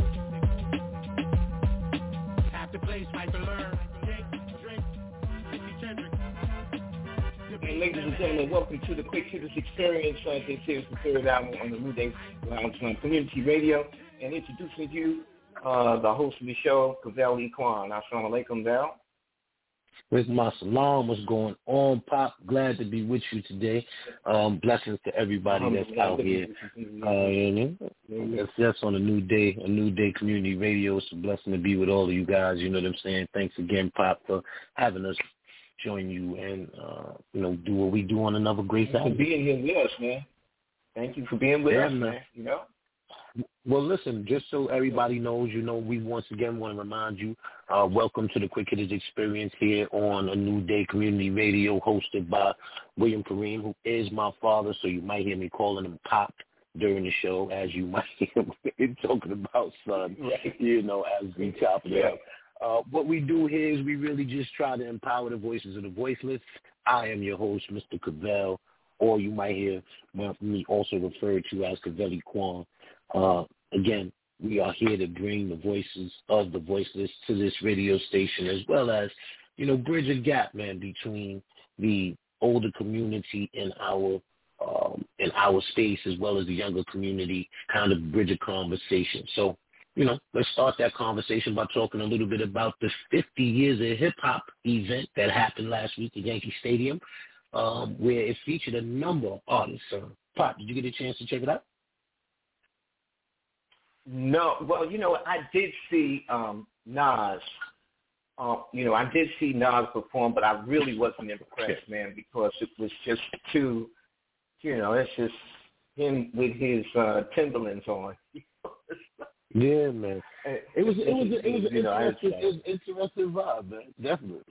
Have to place, fight to learn. Drink, drink, And ladies and gentlemen, welcome to the Quick Hitters Experience. Uh, this is the third album on the New Day Lounge on Community Radio. And introducing you, uh, the host of the show, Cavelli Quan. Assalamu alaikum, Val. With my salam, what's going on, Pop? Glad to be with you today. Um, blessings to everybody that's out here. Uh, that's, that's on a new day, a new day community radio. It's a blessing to be with all of you guys. You know what I'm saying? Thanks again, Pop, for having us join you and, uh, you know, do what we do on another great Thank you album. for being here with us, man. Thank you for being with Yeah, us, man. man. You know? Well, listen, just so everybody knows, you know, we once again want to remind you, uh, welcome to the Quick Hitters Experience here on A New Day Community Radio, hosted by William Kareem, who is my father, so you might hear me calling him Pop during the show, as you might hear me talking about son, right. you know, as we chop it up. Uh, what we do here is we really just try to empower the voices of the voiceless. I am your host, Mister Cavell, or you might hear me also referred to as Cavelli Quan. Uh, again, we are here to bring the voices of the voiceless to this radio station, as well as, you know, bridge a gap, man, between the older community in our um, in our space, as well as the younger community, kind of bridge a conversation. So, you know, let's start that conversation by talking a little bit about the fifty years of hip-hop event that happened last week at Yankee Stadium, um, where it featured a number of artists. Uh, Pop, did you get a chance to check it out? No. Well, you know, I did see um, Nas. Uh, you know, I did see Nas perform, but I really wasn't impressed, man, because it was just too, you know, it's just him with his uh, Timberlands on. Yeah, man. It was it was it was an interesting, it was interesting vibe, man. Definitely.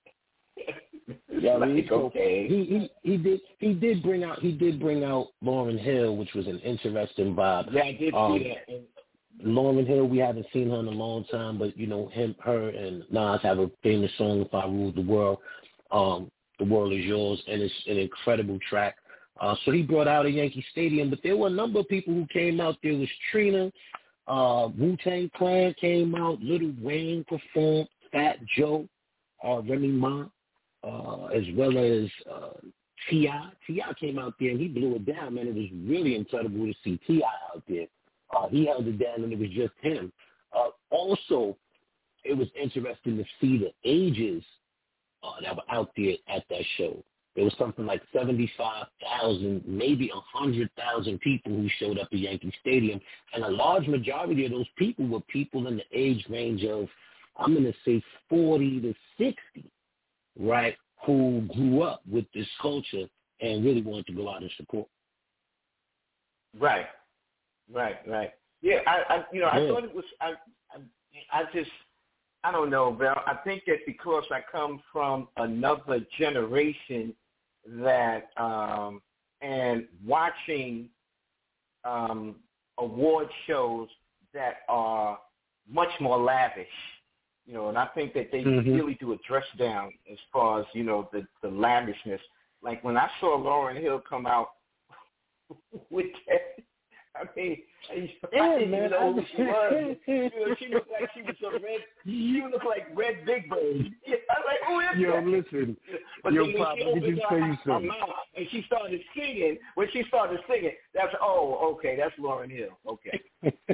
Yeah, I mean, like, okay. he, he he did he did bring out he did bring out Lauryn Hill, which was an interesting vibe. Yeah, I did um, see that. And, Lauryn Hill, we haven't seen her in a long time, but you know, him, her, and Nas have a famous song, "If I Ruled the World." Um, the world is yours, and it's an incredible track. Uh, so he brought out a Yankee Stadium, but there were a number of people who came out. There was Trina. Uh, Wu-Tang Clan came out, Lil Wayne performed, Fat Joe, uh, Remy Ma, uh, as well as uh, T I T I came out there and he blew it down, man. It was really incredible to see T I out there. Uh, he held it down and it was just him. Uh, also, it was interesting to see the ages uh, that were out there at that show. There was something like seventy-five thousand, maybe one hundred thousand people who showed up at Yankee Stadium. And a large majority of those people were people in the age range of, I'm going to say, forty to sixty, right, who grew up with this culture and really wanted to go out and support. Right, right, right. Yeah, I, I you know, I yeah. thought it was, I, I, I just, I don't know, Val. I think that because I come from another generation that, um, and watching um, award shows that are much more lavish, you know, and I think that they mm-hmm. really do a dress down as far as, you know, the, the lavishness. Like when I saw Lauryn Hill come out with that, I mean, yeah, I didn't man, even know who she was. You know, she looked like she was a red. She looked like Red Big Bird. Yeah, I was like, who is Yo, that? listen. But Yo, then when Pop, she let me opened just her, tell you her something. mouth and she started singing, when she started singing, that's oh, okay, that's Lauryn Hill. Okay.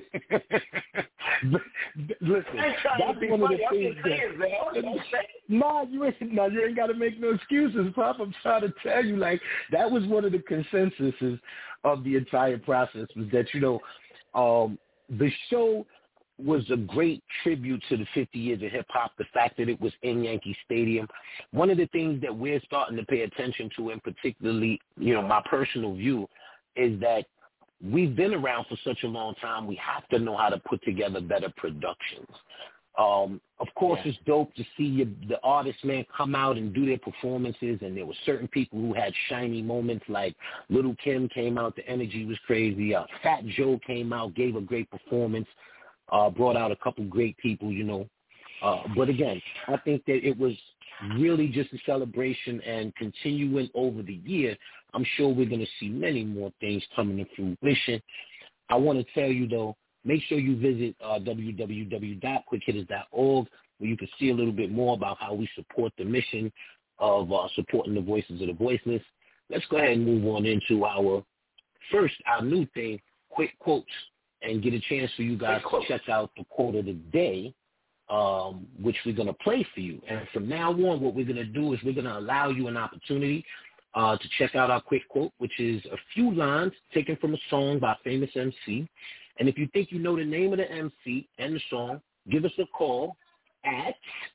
Listen, that's one of the things that. Nah, you ain't. Nah, you ain't got to make no excuses, Pop. I'm trying to tell you, like that was one of the consensuses of the entire process was that you know. Um, the show was a great tribute to the fifty years of hip-hop, the fact that it was in Yankee Stadium. One of the things that we're starting to pay attention to, and particularly, you know, my personal view, is that we've been around for such a long time, we have to know how to put together better productions. Um, of course, yeah. It's dope to see you, the artists, man, come out and do their performances, and there were certain people who had shiny moments, like Lil' Kim came out, the energy was crazy. Uh, Fat Joe came out, gave a great performance, uh, brought out a couple great people, you know. Uh, but again, I think that it was really just a celebration, and continuing over the year, I'm sure we're going to see many more things coming to fruition. I want to tell you, though, make sure you visit uh, w w w dot quick hitters dot org where you can see a little bit more about how we support the mission of uh, supporting the voices of the voiceless. Let's go ahead and move on into our first, our new thing, quick quotes, and get a chance for you guys to check out the quote of the day, um, which we're going to play for you. And from now on, what we're going to do is we're going to allow you an opportunity uh, to check out our quick quote, which is a few lines taken from a song by a famous M C. And if you think you know the name of the M C and the song, give us a call at,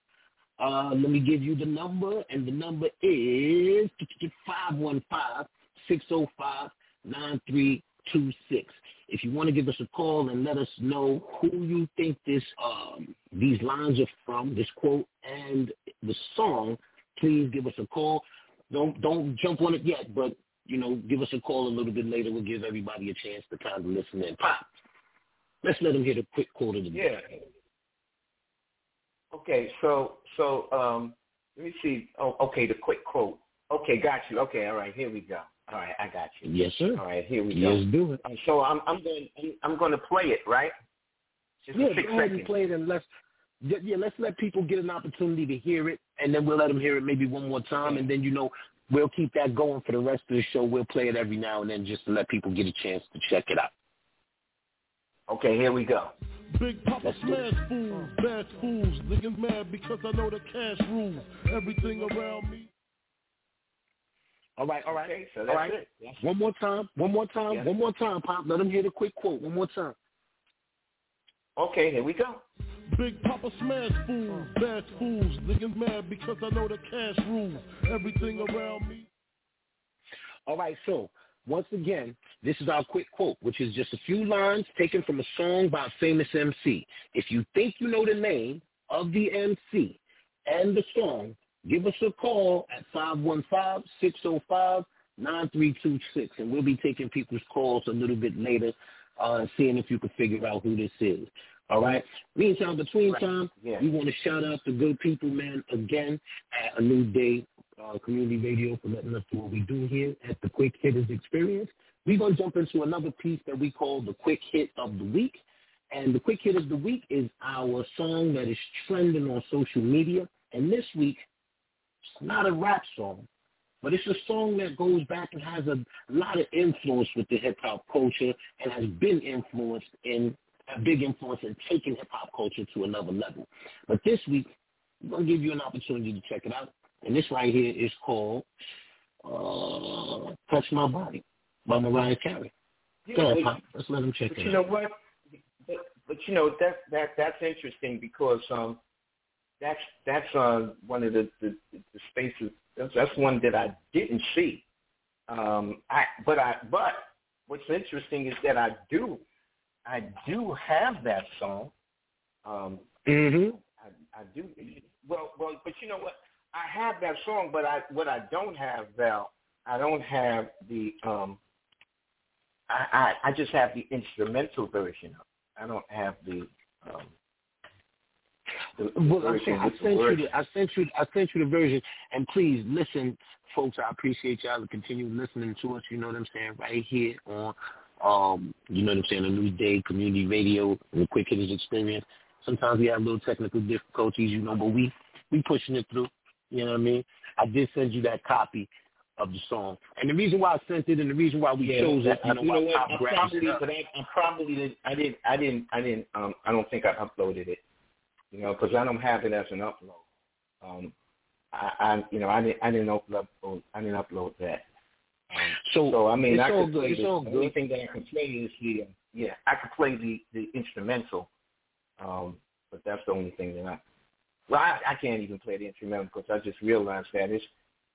uh, let me give you the number, and the number is five one five, six oh five, nine three two six. If you want to give us a call and let us know who you think this um, these lines are from, this quote and the song, please give us a call. Don't don't jump on it yet, but, you know, give us a call a little bit later. We'll give everybody a chance to kind of listen in. Pop. Let's let them hear the quick quote of the day. Yeah. Okay, so so um, let me see. Oh, okay, the quick quote. Okay, got you. Okay, all right, here we go. All right, I got you. Yes, sir. All right, here we yes, go. Yes, do it. Um, so I'm I'm going I'm going to play it, right? Just yeah, six go ahead seconds. and play it, and let's yeah, let's let people get an opportunity to hear it, and then we'll let them hear it maybe one more time, and then you know we'll keep that going for the rest of the show. We'll play it every now and then just to let people get a chance to check it out. Okay, here we go. Big Papa smash fools, bad fools, niggas mad because I know the cash rules everything around me. All right, all right, okay, so that's all right. It. That's one more time, one more time, yeah. one more time, Pop. Let them hear the quick quote one more time. Okay, here we go. Big Papa smash fools, bad fools, niggas mad because I know the cash rules everything around me. All right, so once again, this is our quick quote, which is just a few lines taken from a song by a famous M C. If you think you know the name of the M C and the song, give us a call at five one five, six oh five, nine three two six, and we'll be taking people's calls a little bit later, uh, seeing if you can figure out who this is. All right? Meantime, between time, yeah. we want to shout out the good people, man, again, at A New Day uh, Community Radio for letting us do what we do here at the Quick Hitters Experience. We're going to jump into another piece that we call the Quick Hit of the Week. And the Quick Hit of the Week is our song that is trending on social media. And this week, it's not a rap song, but it's a song that goes back and has a lot of influence with the hip-hop culture and has been influenced in a big influence in taking hip-hop culture to another level. But this week, I'm going to give you an opportunity to check it out. And this right here is called uh, Touch My Body by Mariah Carey. Yeah, Go ahead, but, Pop. Let's let him check but it you out. know what? But, but you know, that, that, that's interesting because um, that's that's uh, one of the, the, the spaces, that's, that's one that I didn't see. Um, I, but I, but what's interesting is that I do I do have that song. Um, mm-hmm. I, I do. Well, well, but you know what? I have that song, but I what I don't have, Val, I don't have the. Um, I, I I just have the instrumental version of it. I don't have the. Um, the, the well, version I, with sent the you the, I sent you I sent you the version, and please listen, folks. I appreciate y'all to continue listening to us. You know what I'm saying, right here on. Um, you know what I'm saying, A New Day Community Radio and the Quick Hitters Experience. Sometimes we have little technical difficulties, you know, but we we pushing it through. You know what I mean? I did send you that copy of the song, and the reason why I sent it, and the reason why we yeah, chose it, you know, you know what? I probably, but I, I probably didn't. I didn't. I didn't. I didn't. Um, I don't think I uploaded it. You know, because I don't have it as an upload. Um, I, I, you know, I didn't. I didn't upload. I didn't upload that. Um, so, so I mean, it's I all could good. play It's the, all the good. only thing that I can play is the yeah. I could play the the instrumental, um, but that's the only thing that I. Well, I, I can't even play the instrumental because I just realized that it's.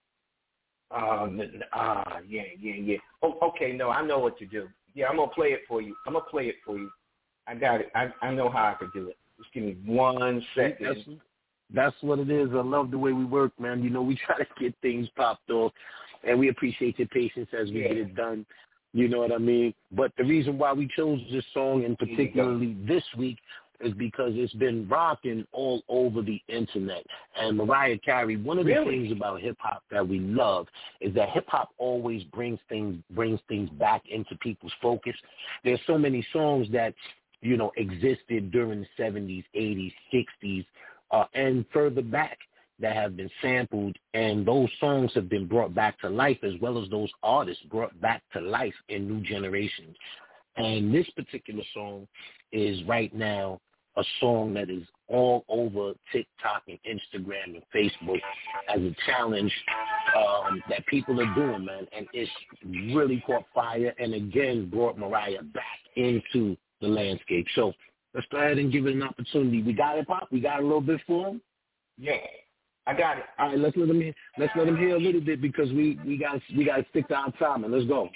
Um, ah, uh, yeah, yeah, yeah. Oh, okay, no, I know what to do. Yeah, I'm gonna play it for you. I'm gonna play it for you. I got it. I I know how I could do it. Just give me one second. That's, that's what it is. I love the way we work, man. You know, we try to get things popped off, and we appreciate your patience as we yeah. get it done. You know what I mean? But the reason why we chose this song, and particularly this week, is because it's been rocking all over the internet. And Mariah Carey, one of the really? things about hip-hop that we love is that hip-hop always brings things brings things back into people's focus. There's so many songs that, you know, existed during the seventies, eighties, sixties, uh, and further back that have been sampled, and those songs have been brought back to life, as well as those artists brought back to life in new generations. And this particular song is right now a song that is all over TikTok and Instagram and Facebook as a challenge um, that people are doing, man. And it's really caught fire and, again, brought Mariah back into the landscape. So let's go ahead and give it an opportunity. We got it, Pop? We got a little bit for him? Yeah, I got it. All right, let's let him hear, let's let him hear a little bit because we, we got we got to stick to our time, and let's go.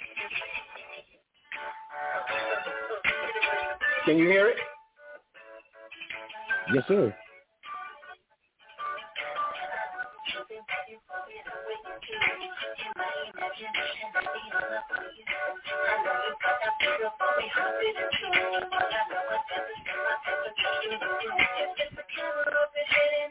Can you hear it? Yes, sir. It's the camera up and hit it.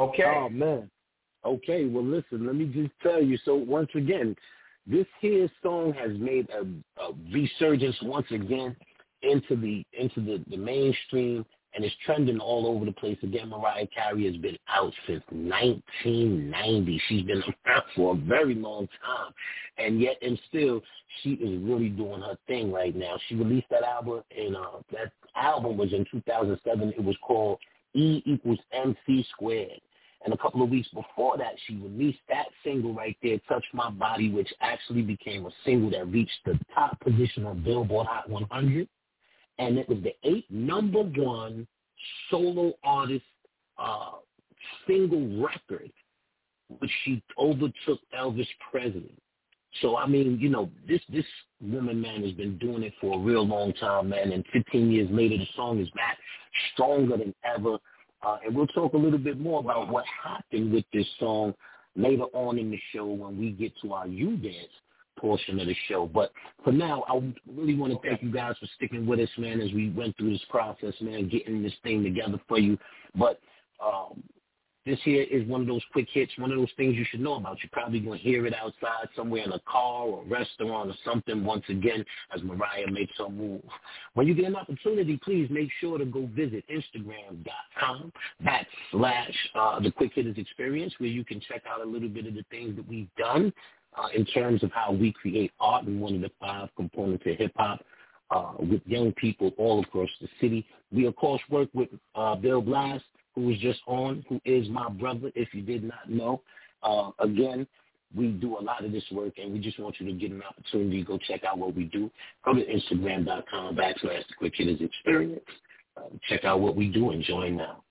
Okay. Oh, man. Okay, well, listen, let me just tell you. So, once again, this here song has made a, a resurgence once again into the into the, the mainstream, and it's trending all over the place. Again, Mariah Carey has been out since nineteen ninety. She's been around for a very long time, and yet and still, she is really doing her thing right now. She released that album, and uh, that album was in two thousand seven. It was called E equals M C squared. And a couple of weeks before that, she released that single right there, Touch My Body, which actually became a single that reached the top position on Billboard Hot one hundred. And it was the eighth number one solo artist uh, single record, which she overtook Elvis Presley. So, I mean, you know, this this woman, man, has been doing it for a real long time, man. And fifteen years later, the song is back stronger than ever. Uh, and we'll talk a little bit more about what happened with this song later on in the show when we get to our You Dance portion of the show. But for now, I really want to thank you guys for sticking with us, man, as we went through this process, man, getting this thing together for you. But um, this here is one of those quick hits, one of those things you should know about. You're probably going to hear it outside somewhere in a car or a restaurant or something once again as Mariah makes her move. When you get an opportunity, please make sure to go visit Instagram.com backslash uh, The Quick Hitters Experience, where you can check out a little bit of the things that we've done uh, in terms of how we create art in one of the five components of hip-hop uh, with young people all across the city. We, of course, work with uh, Bill Blast, who was just on, who is my brother, if you did not know. Uh, again, we do a lot of this work, and we just want you to get an opportunity to go check out what we do. Go to Instagram.com backslash The Quick Hitters Experience. Uh, check out what we do and join now.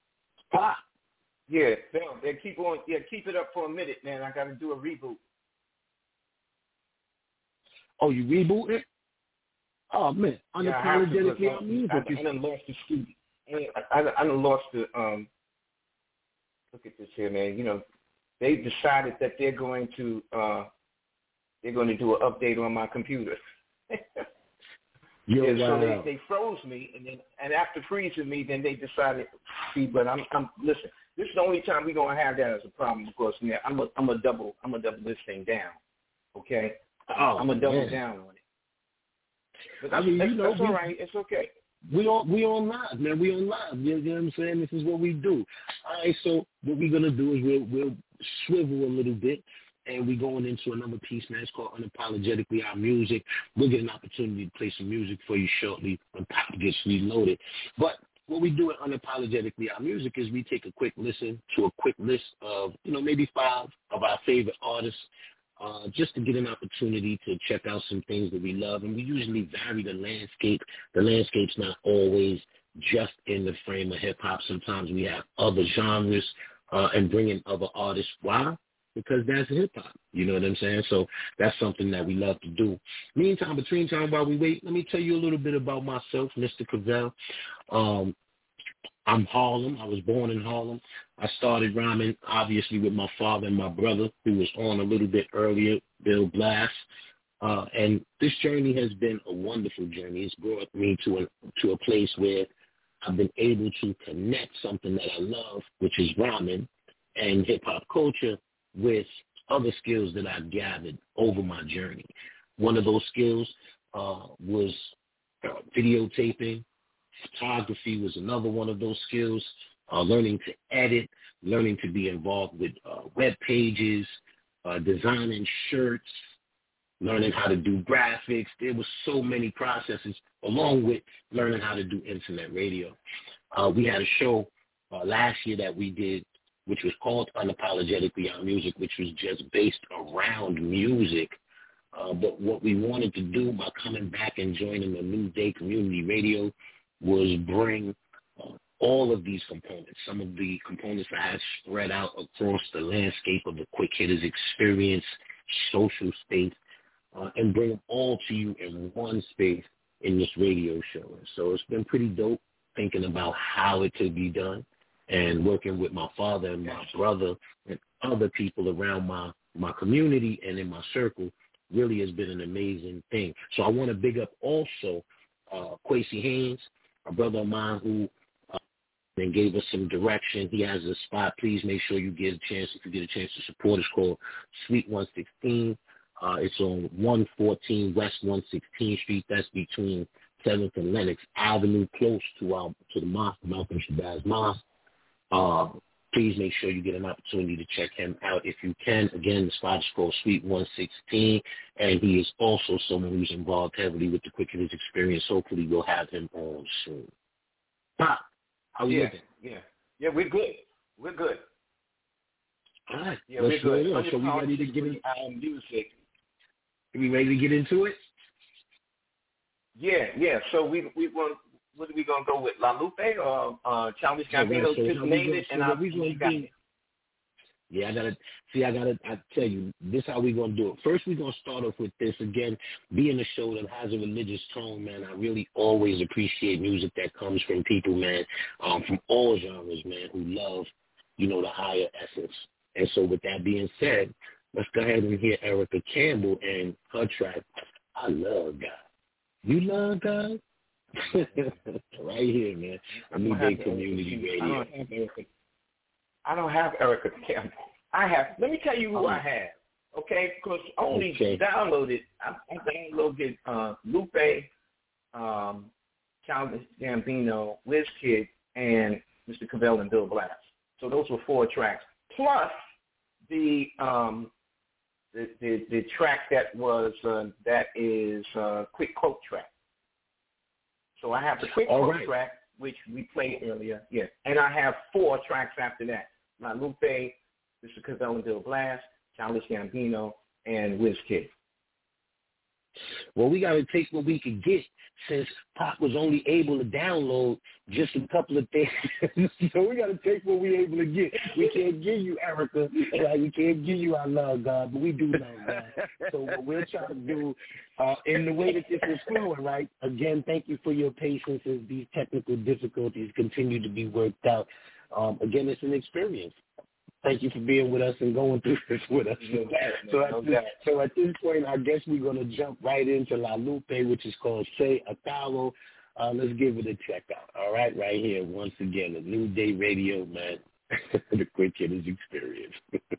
Ah, yeah, Bill, they keep on, yeah, keep it up for a minute, man. I got to do a reboot. Oh, you reboot it? Oh, man, unapologetically, yeah, I mean, I, I, I done lost the studio. I, I, I done lost the, um, look at this here, man. You know, they decided that they're going to, uh, they're going to do an update on my computer. Yo, yeah, wow. So they, they froze me, and then, and after freezing me, then they decided, see, but I'm, I'm, listen, this is the only time we're going to have that as a problem, because man, I'm a, I'm a double, I'm a double this thing down, okay? Oh, I'm a double man. down on it. But that's, I mean, that's, you know, that's we, all right. It's okay. We on we on live, man. We on live. You know what I'm saying? This is what we do. All right, so what we're gonna do is we'll we'll swivel a little bit, and we're going into another piece, man. It's called Unapologetically Our Music. We'll get an opportunity to play some music for you shortly when Pop gets reloaded. But what we do at Unapologetically Our Music is we take a quick listen to a quick list of, you know, maybe five of our favorite artists, Uh, just to get an opportunity to check out some things that we love. And we usually vary the landscape. The landscape's not always just in the frame of hip-hop. Sometimes we have other genres uh, and bring in other artists. Why? Because that's hip-hop. You know what I'm saying? So that's something that we love to do. Meantime, between time while we wait, let me tell you a little bit about myself, Mister Cavell. Um, I'm Harlem. I was born in Harlem. I started rhyming, obviously, with my father and my brother, who was on a little bit earlier, Bill Blast. Uh, and this journey has been a wonderful journey. It's brought me to a, to a place where I've been able to connect something that I love, which is rhyming and hip-hop culture, with other skills that I've gathered over my journey. One of those skills uh, was uh, videotaping. Photography was another one of those skills, uh, learning to edit, learning to be involved with uh, web pages, uh, designing shirts, learning how to do graphics. There were so many processes, along with learning how to do internet radio. Uh, we had a show uh, last year that we did, which was called Unapologetically Our Music, which was just based around music. Uh, but what we wanted to do by coming back and joining the New Day Community Radio was bring uh, all of these components, some of the components that I had spread out across the landscape of the Quick Hitters Experience, social space, uh, and bring them all to you in one space in this radio show. And so it's been pretty dope thinking about how it could be done and working with my father and my brother and other people around my, my community and in my circle really has been an amazing thing. So I want to big up also uh, Quasi Haynes, a brother of mine who uh, and gave us some direction. He has a spot. Please make sure you get a chance, if you get a chance to support. It's called Suite one sixteen. Uh, it's on one fourteen West one sixteenth Street. That's between seventh and Lenox Avenue, close to our, to the mosque, Malcolm Shabazz Mosque. Uh, please make sure you get an opportunity to check him out if you can. Again, the spot is called Suite one sixteen, and he is also someone who's involved heavily with the Quick Hitters Experience. Hopefully we'll have him on soon. Pop, how are you yeah, looking? Yeah, yeah, we're good. We're good. All right, yeah, let's we're go good. on. So we ready to get into our music? Are we ready to get into it? Yeah, yeah. So we we want. What are we gonna go with, La Lupe or uh, Childish Gambino? So Just name it, and I'll we gonna do. Yeah, I gotta see. I gotta. I tell you, this how we gonna do it. First, we gonna start off with this again. Being a show that has a religious tone, man, I really always appreciate music that comes from people, man, um, from all genres, man, who love, you know, the higher essence. And so, with that being said, let's go ahead and hear Erica Campbell and her track, "I Love God." You love God? Right here, man. I mean, big community radio. I don't have Erica. I don't have Erica Campbell. I have. Let me tell you who oh. I have. Okay, because I only okay. downloaded. I, I downloaded uh, Lupe, um, Childish Gambino, WizKid, and Mister Cavell and Bill Blass. So those were four tracks. Plus the um, the, the the track that was uh, that is uh, Quick Quote track. So I have the Quick Quote right. track, which we played earlier, yeah, and I have four tracks after that: La Lupe, Mister Cavell and Bill Blass, Childish Gambino, and WizKid. Well, we got to take what we could get, since Pop was only able to download just a couple of things. So we got to take what we're able to get. We can't give you Erica, like we can't give you I Love God, but we do love God. So what we're trying to do, uh, in the way that this is flowing, right? Again, thank you for your patience as these technical difficulties continue to be worked out. Um, again, it's an experience. Thank you for being with us and going through this with us. No doubt, so, no at this, so at this point, I guess we're going to jump right into La Lupe, which is called Say Atalo. Uh, let's give it a check out. All right, right here, once again, the New Day Radio, man, the Quick Hitters Experience.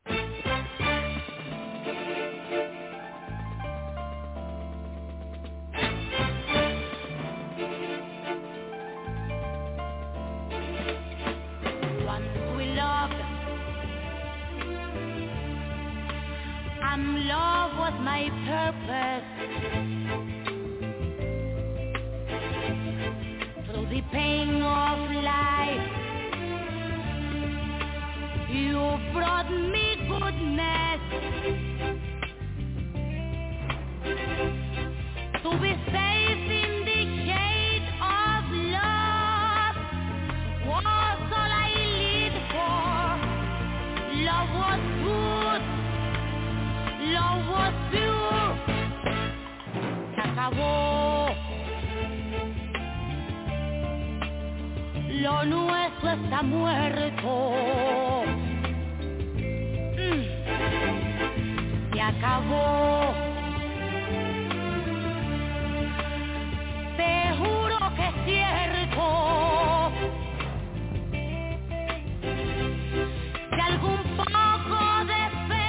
Um, love was my purpose. Through the pain of life, you brought me goodness. To be safe in the shade of love was all I lived for. Love was good. Love was pure, se acabó. Lo nuestro está muerto. Mm. Se acabó. Te juro que es cierto. De algún poco de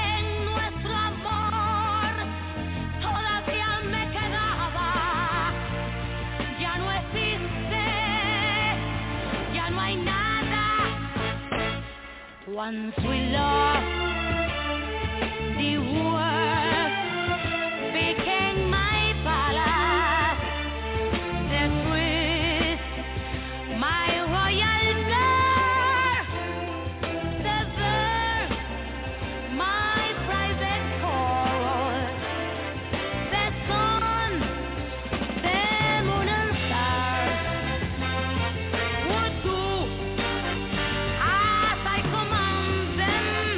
once we loved, the world became my palace, the trees my royal bird, the bird my private court, the sun, the moon and stars would do as I command them.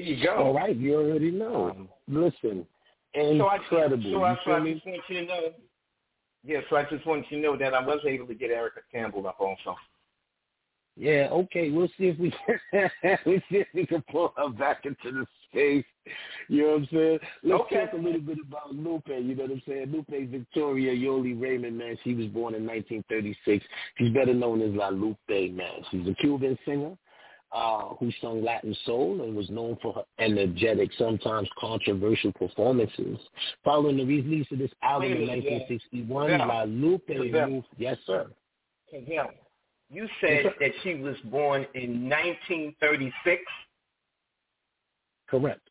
you go. All right, you already know. Um, Listen, incredible. So I, you so feel I me? just want you to know. Yeah, so I just want you to know that I was able to get Erica Campbell up on something. Yeah, okay. We'll see if we can. We'll see if we can pull her back into the space. You know what I'm saying? Let's okay. talk a little bit about Lupe. You know what I'm saying? Lupe Victoria Yoli Raymond, man. She was born in nineteen thirty-six. She's better known as La Lupe, man. She's a Cuban singer uh, who sung Latin soul and was known for her energetic, sometimes controversial performances. Following the release of this album in nineteen sixty-one, yeah. La Lupe yeah. moved. Yes, sir. Yeah. You said yes, that she was born in nineteen thirty-six? Correct.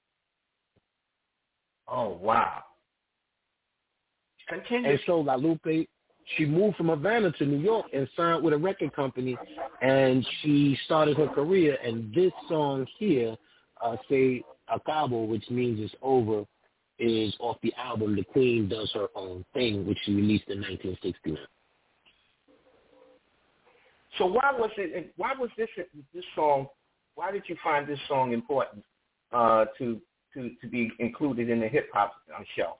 Oh, wow. Continue. And so La Lupe, she moved from Havana to New York and signed with a record company, and she started her career. And this song here, uh, Se Acabó, which means it's over, is off the album The Queen Does Her Own Thing, which she released in nineteen sixty-nine. So why was it? Why was this this song? Why did you find this song important uh, to to to be included in the hip hop show?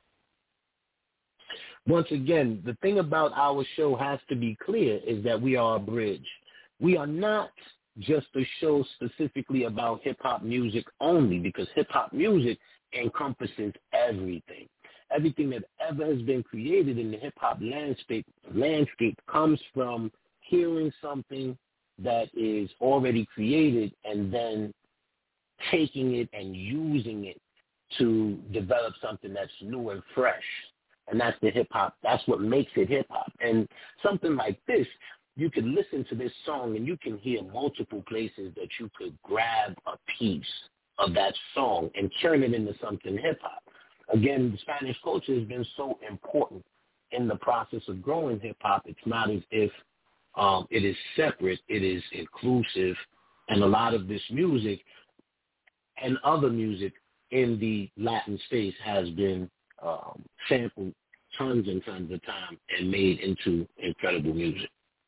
Once again, the thing about our show has to be clear is that we are a bridge. We are not just a show specifically about hip hop music only, because hip hop music encompasses everything. Everything that ever has been created in the hip hop landscape landscape comes from hearing something that is already created and then taking it and using it to develop something that's new and fresh. And that's the hip-hop. That's what makes it hip-hop. And something like this, you could listen to this song and you can hear multiple places that you could grab a piece of that song and turn it into something hip-hop. Again, the Spanish culture has been so important in the process of growing hip-hop. It's not as if Um, it is separate, it is inclusive, and a lot of this music and other music in the Latin space has been um, sampled tons and tons of time and made into incredible music.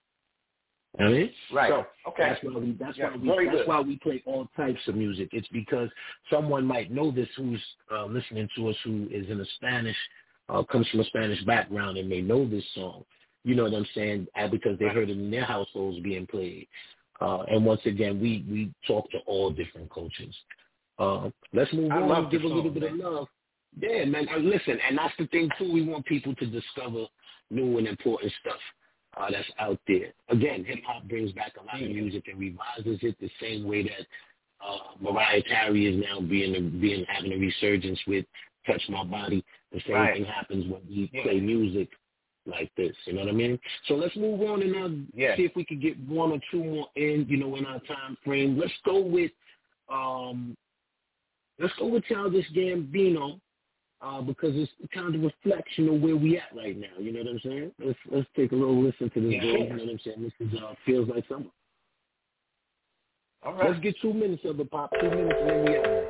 I mean, right? So okay. That's why we. That's yeah, why we. Very that's good. why we play all types of music. It's because someone might know this who's uh, listening to us, who is in a Spanish, uh, comes from a Spanish background, and may know this song. You know what I'm saying? Because they heard it in their households being played. Uh, and once again, we, we talk to all different cultures. Uh, let's move I on love and give the a little song, bit man. of love. Yeah, man. Uh, listen, and that's the thing, too. We want people to discover new and important stuff uh, that's out there. Again, hip-hop brings back a lot of music and revises it the same way that uh, Mariah Carey is now being, a, being having a resurgence with Touch My Body. The same right. thing happens when we yeah. play music like this, you know what I mean? So let's move on and now yeah. see if we could get one or two more in, you know, in our time frame. Let's go with, um, let's go with Childish Gambino, uh, because it's kind of a reflection of where we at right now. You know what I'm saying? Let's let's take a little listen to this. Yeah. Goal, you know what I'm saying? This is uh, Feels Like Summer. All right. Let's get two minutes of the pop, two minutes, and then we out.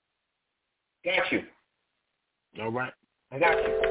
Got you. All right. I got you.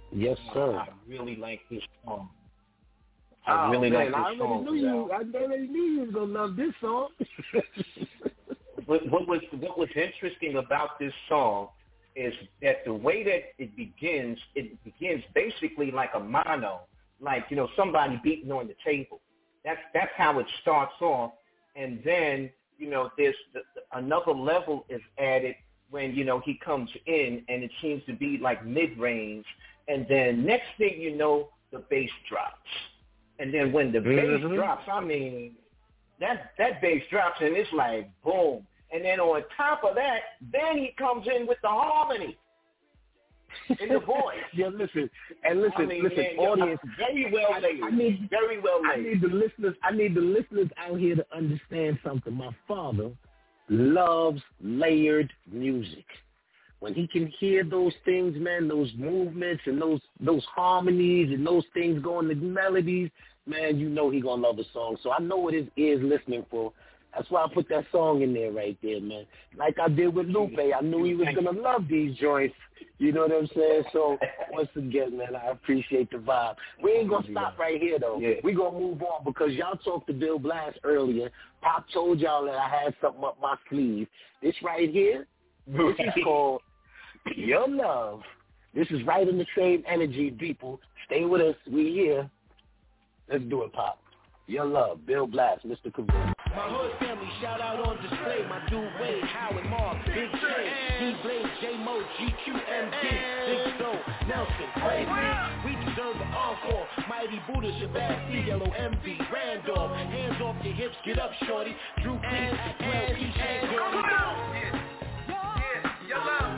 Yes, sir. I really like this song. I oh, really man, like this I song. Knew you, I already knew you was gonna love this song. what, what was what was interesting about this song is that the way that it begins, it begins basically like a mono, like, you know, somebody beating on the table. That's that's how it starts off, and then, you know, there's the, another level is added when, you know, he comes in, and it seems to be like mid-range, and then next thing you know, the bass drops. And then when the mm-hmm. bass drops, I mean, that that bass drops, and it's like, boom. And then on top of that, then he comes in with the harmony in the voice. Yeah, listen, and listen, I mean, listen, man, audience, very well laid. I need, very well laid. I need the listeners, I need the listeners out here to understand something. My father loves layered music. When he can hear those things, man, those movements and those those harmonies and those things going, the melodies, man, you know he gonna love a song. So I know what his ears listening for. That's why I put that song in there right there, man. Like I did with Lupe, I knew he was gonna love these joints. You know what I'm saying? So once again, man, I appreciate the vibe. We ain't gonna stop right here though. Yeah. We gonna move on because y'all talked to Bill Blast earlier. Pop told y'all that I had something up my sleeve. This right here, this is called Your Love. This is right in the same energy, people. Stay with us. We here. Let's do it, Pop. Your Love, Bill Blast, Mister Kaboom. My hood family, shout out on display. My dude Wade, Howard Mark, Big J, D-Blade, J-Mo, G Q M D, Big Joe, Nelson, Crazy. We deserve the encore. Mighty Buddha, Shabazz, Yellow M V, Randolph. Hands off your hips, get up, shorty. Drew, please act well, P J, Come on! Yeah, yeah, Your Love.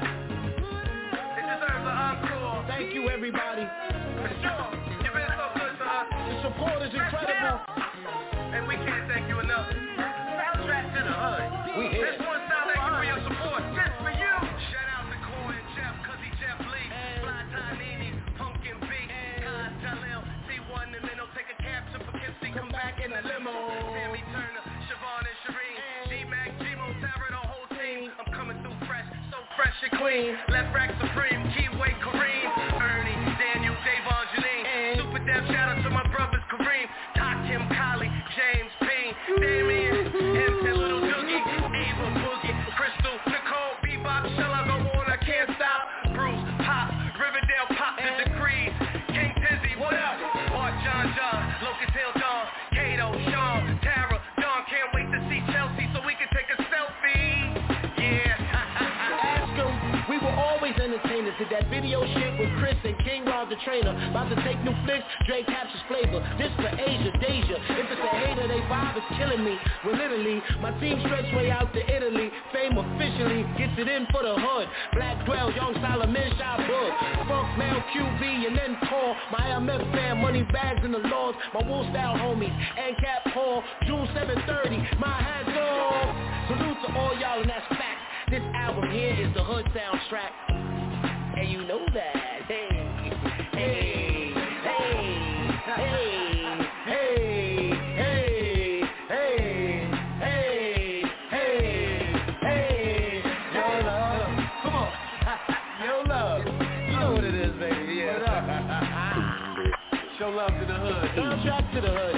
It deserves an encore. Thank you, everybody. For sure. You've been so good to us. The support is incredible. And we can't thank you enough. Soundtrack to the hood. We here. This one sound thank you for your support. Just for you. Shout out to Corey and Jeff, cause he Jeff Lee. Fly Tanini, Pumpkin B, Kaz Jalil, C one and Lino, take a cab to Poughkeepsie, come back in the limo. Sammy Turner, Siobhan and Shireen, D-Mac, G-Mo, Tara, the whole team. I'm coming through fresh, so fresh and clean. Left Rack Supreme, Keyway, Kareem, Ernie, Daniel, Davon, Janine. Super Dev, shout out to my brothers Kareem, Takim, Kali, James P, Damien, M T, Little Doogie, Ava, Boogie, Crystal, Nicole, Bebop, shall I go on? I can't stop. Bruce, Pop, Riverdale, Pop, The Decrees, King Tizzy, what up? Art, John, John, Locust Hill, Don, Kato, Sean, Tara, Don, can't wait to see Chelsea so we can take a selfie. Yeah. Ask him, we were always entertainers. Did that video shit with Chris and King Rob the Trainer. About to take new flicks, Dre captures flavor. This for Asia, Deja. If it's a hater, they vibe is killing me. Well, literally, my team stretch way out to Italy. Fame officially gets it in for the hood. Black Dwell, Young Solomon, Shot Book. Funk Mel, Q B, and then call my M F fam, Money Bags and the Lords. My Wool Style homies, and Cap Paul, June seven thirty. My hats off. Salute to all y'all, and that's fact. This album here is the hood soundtrack. And you know that. Hey, hey, hey, hey, hey, hey, hey, hey, hey, hey, Your Love. Come on. Your Love. You know what it is, baby. Yeah. Show love to the hood. Soundtrack to the hood,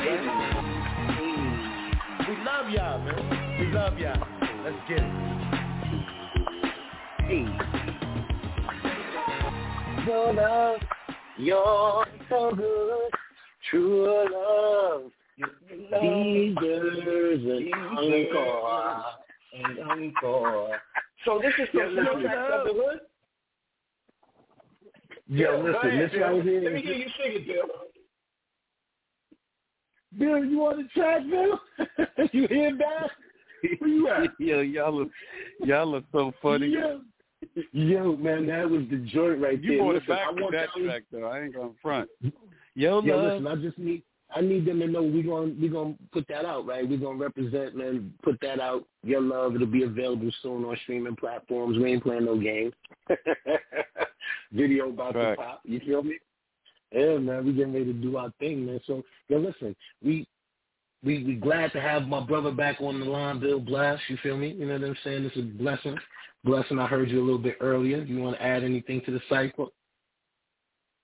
man. We love y'all, man. We love y'all. Let's get it. Hey. Your love, you're so good, true love, deserves an encore, an encore. So this is the soundtrack of the hood? Yo, Bill, listen, ahead, this right here. Let me hear you sing it, Bill. Bill, you on the track, Bill? You hear that? Where you at? Yo, y'all are, y'all are so funny. Yo. Yo, man, that was the joint right you there. You brought it listen, back I with want that y'all, track, though. I ain't going to front. Yo, Yo, love. listen, I just need, I need them to know we're going we gonna put that out, right? We're going to represent, man, put that out. Your Love, it'll be available soon on streaming platforms. We ain't playing no games. Video about right. to pop, you feel me? Yeah, man, we getting ready to do our thing, man. So, yo, listen, we, we, we glad to have my brother back on the line, Bill Blast, you feel me? You know what I'm saying? It's a blessing. Blessing, I heard you a little bit earlier. You want to add anything to the cycle?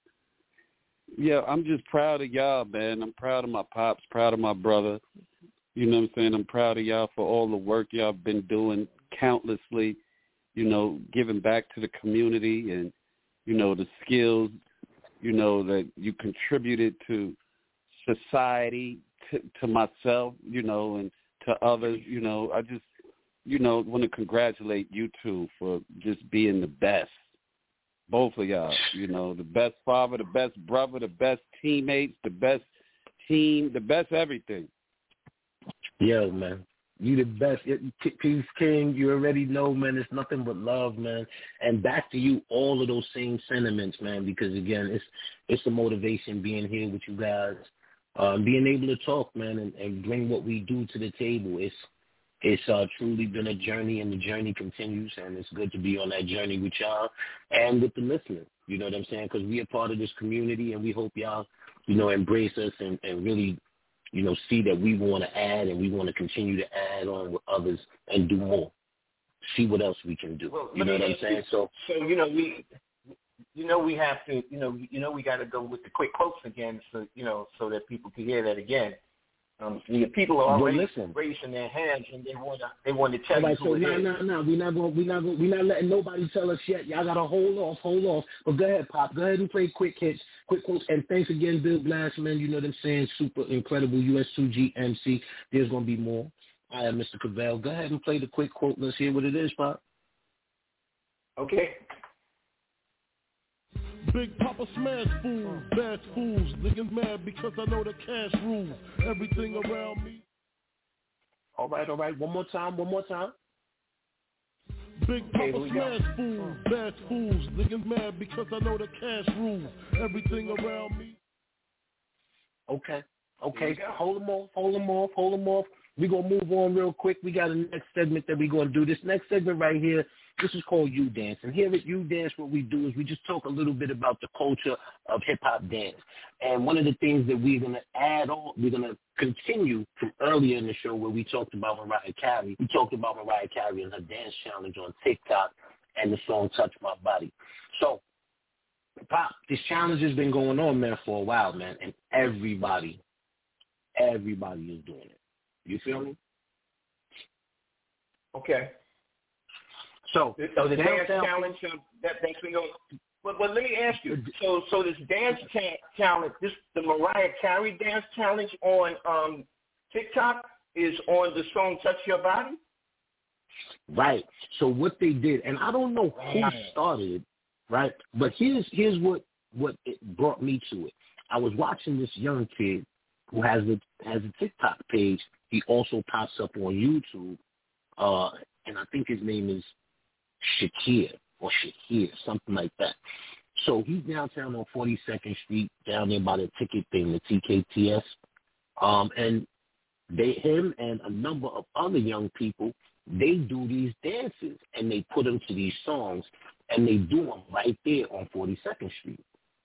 Yeah, I'm just proud of y'all, man. I'm proud of my pops, proud of my brother. You know what I'm saying? I'm proud of y'all for all the work y'all been doing countlessly, you know, giving back to the community and, you know, the skills, you know, that you contributed to society, to, to myself, you know, and to others. You know, I just, you know, want to congratulate you two for just being the best. Both of y'all, you know, the best father, the best brother, the best teammates, the best team, the best everything. Yo, man, you the best. Peace King, you already know, man, it's nothing but love, man. And back to you, all of those same sentiments, man, because, again, it's it's a motivation being here with you guys, um, being able to talk, man, and, and bring what we do to the table. It's It's uh, truly been a journey, and the journey continues, and it's good to be on that journey with y'all and with the listeners, you know what I'm saying, because we are part of this community, and we hope y'all, you know, embrace us and, and really, you know, see that we want to add and we want to continue to add on with others and do more, see what else we can do, well, you know what I'm saying? So, so you know, we, you know, we have to, you know, you know, we got to go with the quick quotes again, so you know, so that people can hear that again. Um, the people are already well, raising their hands, and they want to they want to tell All right, you who so it no, is. no, no, we're not going, we're not going, we're not letting nobody tell us yet. Y'all gotta hold off, hold off. But go ahead, Pop. Go ahead and play quick hits, quick quotes, and thanks again, Bill Blastman. You know what I'm saying? Super incredible U S two G M C. There's gonna be more. I am Mister Cavell. Go ahead and play the quick quote. Let's hear what it is, Pop. Okay. Big Papa smash fools, bad fools, niggas mad because I know the cash rules everything around me. All right, all right. One more time, one more time. Big Papa smash fools, bad fools, niggas mad because I know the cash rules everything around me. Okay, okay. Hold them off, hold them off, hold them off. We're going to move on real quick. We got a next segment that we're going to do. This next segment right here, this is called You Dance. And here at You Dance, what we do is we just talk a little bit about the culture of hip-hop dance. And one of the things that we're going to add on, we're going to continue from earlier in the show where we talked about Mariah Carey. We talked about Mariah Carey and her dance challenge on TikTok and the song Touch My Body. So, Pop, this challenge has been going on, man, for a while, man. And everybody, everybody is doing it. You feel me? Okay. So, so the dance downtown, challenge, uh, that makes me go. Well, well, let me ask you. So, so this dance cha- challenge, this the Mariah Carey dance challenge on um, TikTok is on the song "Touch Your Body." Right. So what they did, and I don't know who started it, right? But here's here's what what it brought me to it. I was watching this young kid who has a has a TikTok page. He also pops up on YouTube, uh, and I think his name is Shakir or Shakir, something like that. So he's downtown on forty-second Street, down there by the ticket thing, the T K T S. Um, and they, him and a number of other young people, they do these dances, and they put them to these songs, and they do them right there on forty-second Street.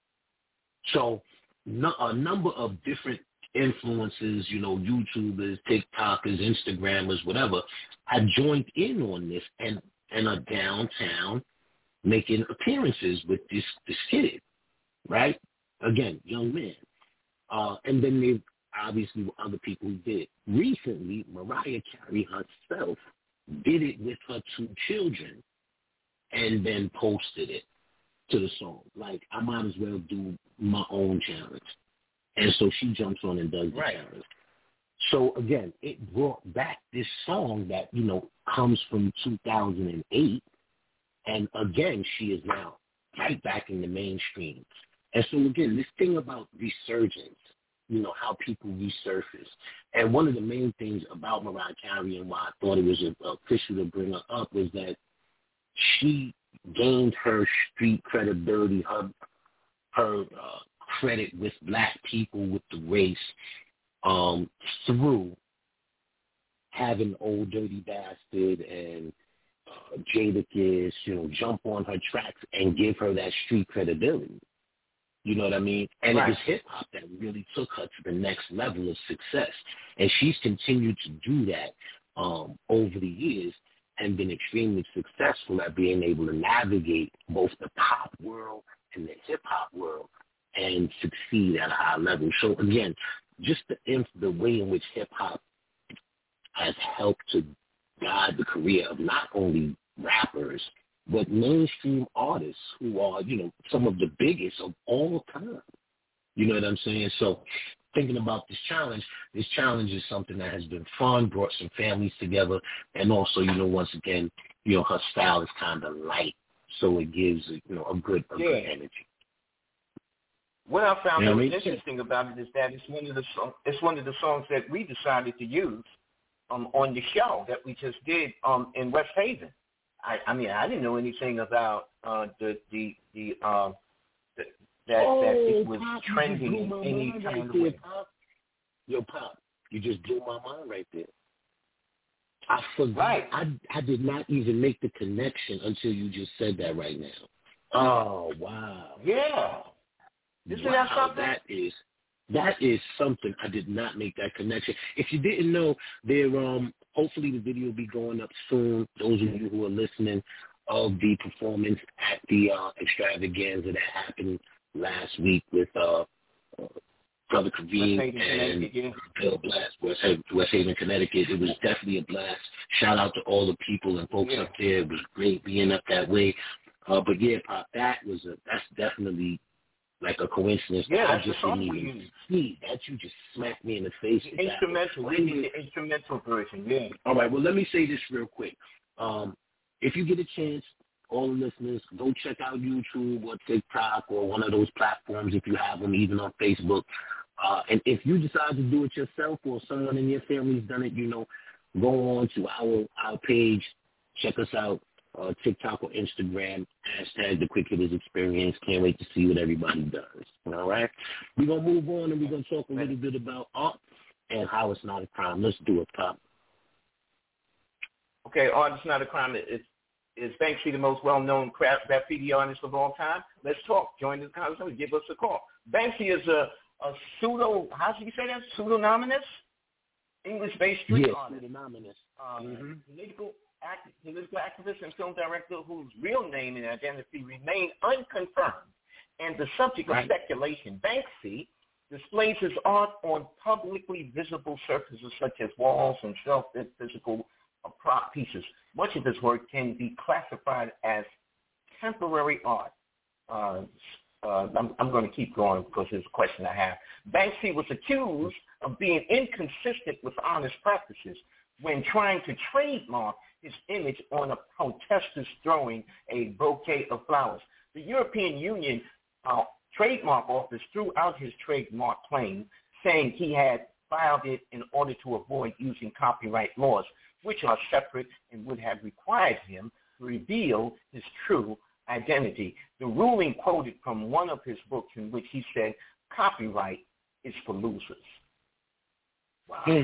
So no, a number of different influencers, you know, YouTubers, TikTokers, Instagrammers, whatever, have joined in on this and, and are downtown making appearances with this, this kid, right? Again, young man. Uh, and then they obviously were other people who did. Recently, Mariah Carey herself did it with her two children and then posted it to the song. Like, I might as well do my own challenge. And so she jumps on and does the right. challenge. So, again, it brought back this song that, you know, comes from two thousand eight. And, again, she is now right back in the mainstream. And so, again, this thing about resurgence, you know, how people resurface. And one of the main things about Mariah Carey and why I thought it was official to bring her up was that she gained her street credibility, her, her uh, credit with black people, with the race, um, through having Old Dirty Bastard and uh, Jadakiss, you know, jump on her tracks and give her that street credibility. You know what I mean? And right. It was hip-hop that really took her to the next level of success. And she's continued to do that um, over the years and been extremely successful at being able to navigate both the pop world and the hip-hop world and succeed at a high level. So again, just the the way in which hip hop has helped to guide the career of not only rappers but mainstream artists who are, you know, some of the biggest of all time. You know what I'm saying? So thinking about this challenge, this challenge is something that has been fun, brought some families together, and also, you know, once again, you know, her style is kind of light, so it gives, you know, a good, a yeah. good energy. What I found you know most I mean? interesting about it is that it's one of the song, it's one of the songs that we decided to use um, on the show that we just did um, in West Haven. I, I mean, I didn't know anything about uh, the the the, uh, the that oh, that it was Pop, trending in any kind right of there, way. Pop. Yo, Pop, you just blew my mind right there. I forgot. Right. I I did not even make the connection until you just said that right now. Oh wow. Yeah. Isn't wow, that something? That is that is something. I did not make that connection. If you didn't know, there um hopefully the video will be going up soon. Those of you who are listening, of the performance at the uh, extravaganza that happened last week with uh, uh Brother Kareem and yeah. Bill Blast, West Haven, West Haven, Connecticut. It was definitely a blast. Shout out to all the people and folks yeah. up there. It was great being up that way. Uh, but yeah, Pop, that was a that's definitely like a coincidence. Yeah, that that's I just the song didn't we even used. see that. You just smacked me in the face. The instrumental, we need the instrumental version. Yeah. All right. Well, let me say this real quick. Um, if you get a chance, all the listeners, go check out YouTube or TikTok or one of those platforms if you have them, even on Facebook. Uh, and if you decide to do it yourself or someone in your family's done it, you know, go on to our our page, check us out, uh, TikTok or Instagram, hashtag The Quick Hitters Experience. Can't wait to see what everybody does. All right? We're going to move on and we're going to talk a little bit about art and how it's not a crime. Let's do it, Pop. Okay, art is not a crime. It's Is Banksy the most well-known graffiti artist of all time? Let's talk. Join the conversation. Give us a call. Banksy is a, a pseudo, how should you say that? Pseudonymous? English-based street yes, artist. Pseudonymous. Um, mm-hmm. political, act, political activist and film director whose real name and identity remain unconfirmed and the subject right. of speculation. Banksy displays his art on publicly visible surfaces such as walls and self-physical uh, prop pieces. Much of his work can be classified as temporary art. Uh, uh, I'm, I'm going to keep going because there's a question I have. Banksy was accused of being inconsistent with honest practices when trying to trademark his image on a protesters throwing a bouquet of flowers. The European Union uh, trademark office threw out his trademark claim, saying he had filed it in order to avoid using copyright laws, which are separate and would have required him to reveal his true identity. The ruling quoted from one of his books in which he said, copyright is for losers. Wow. Hmm.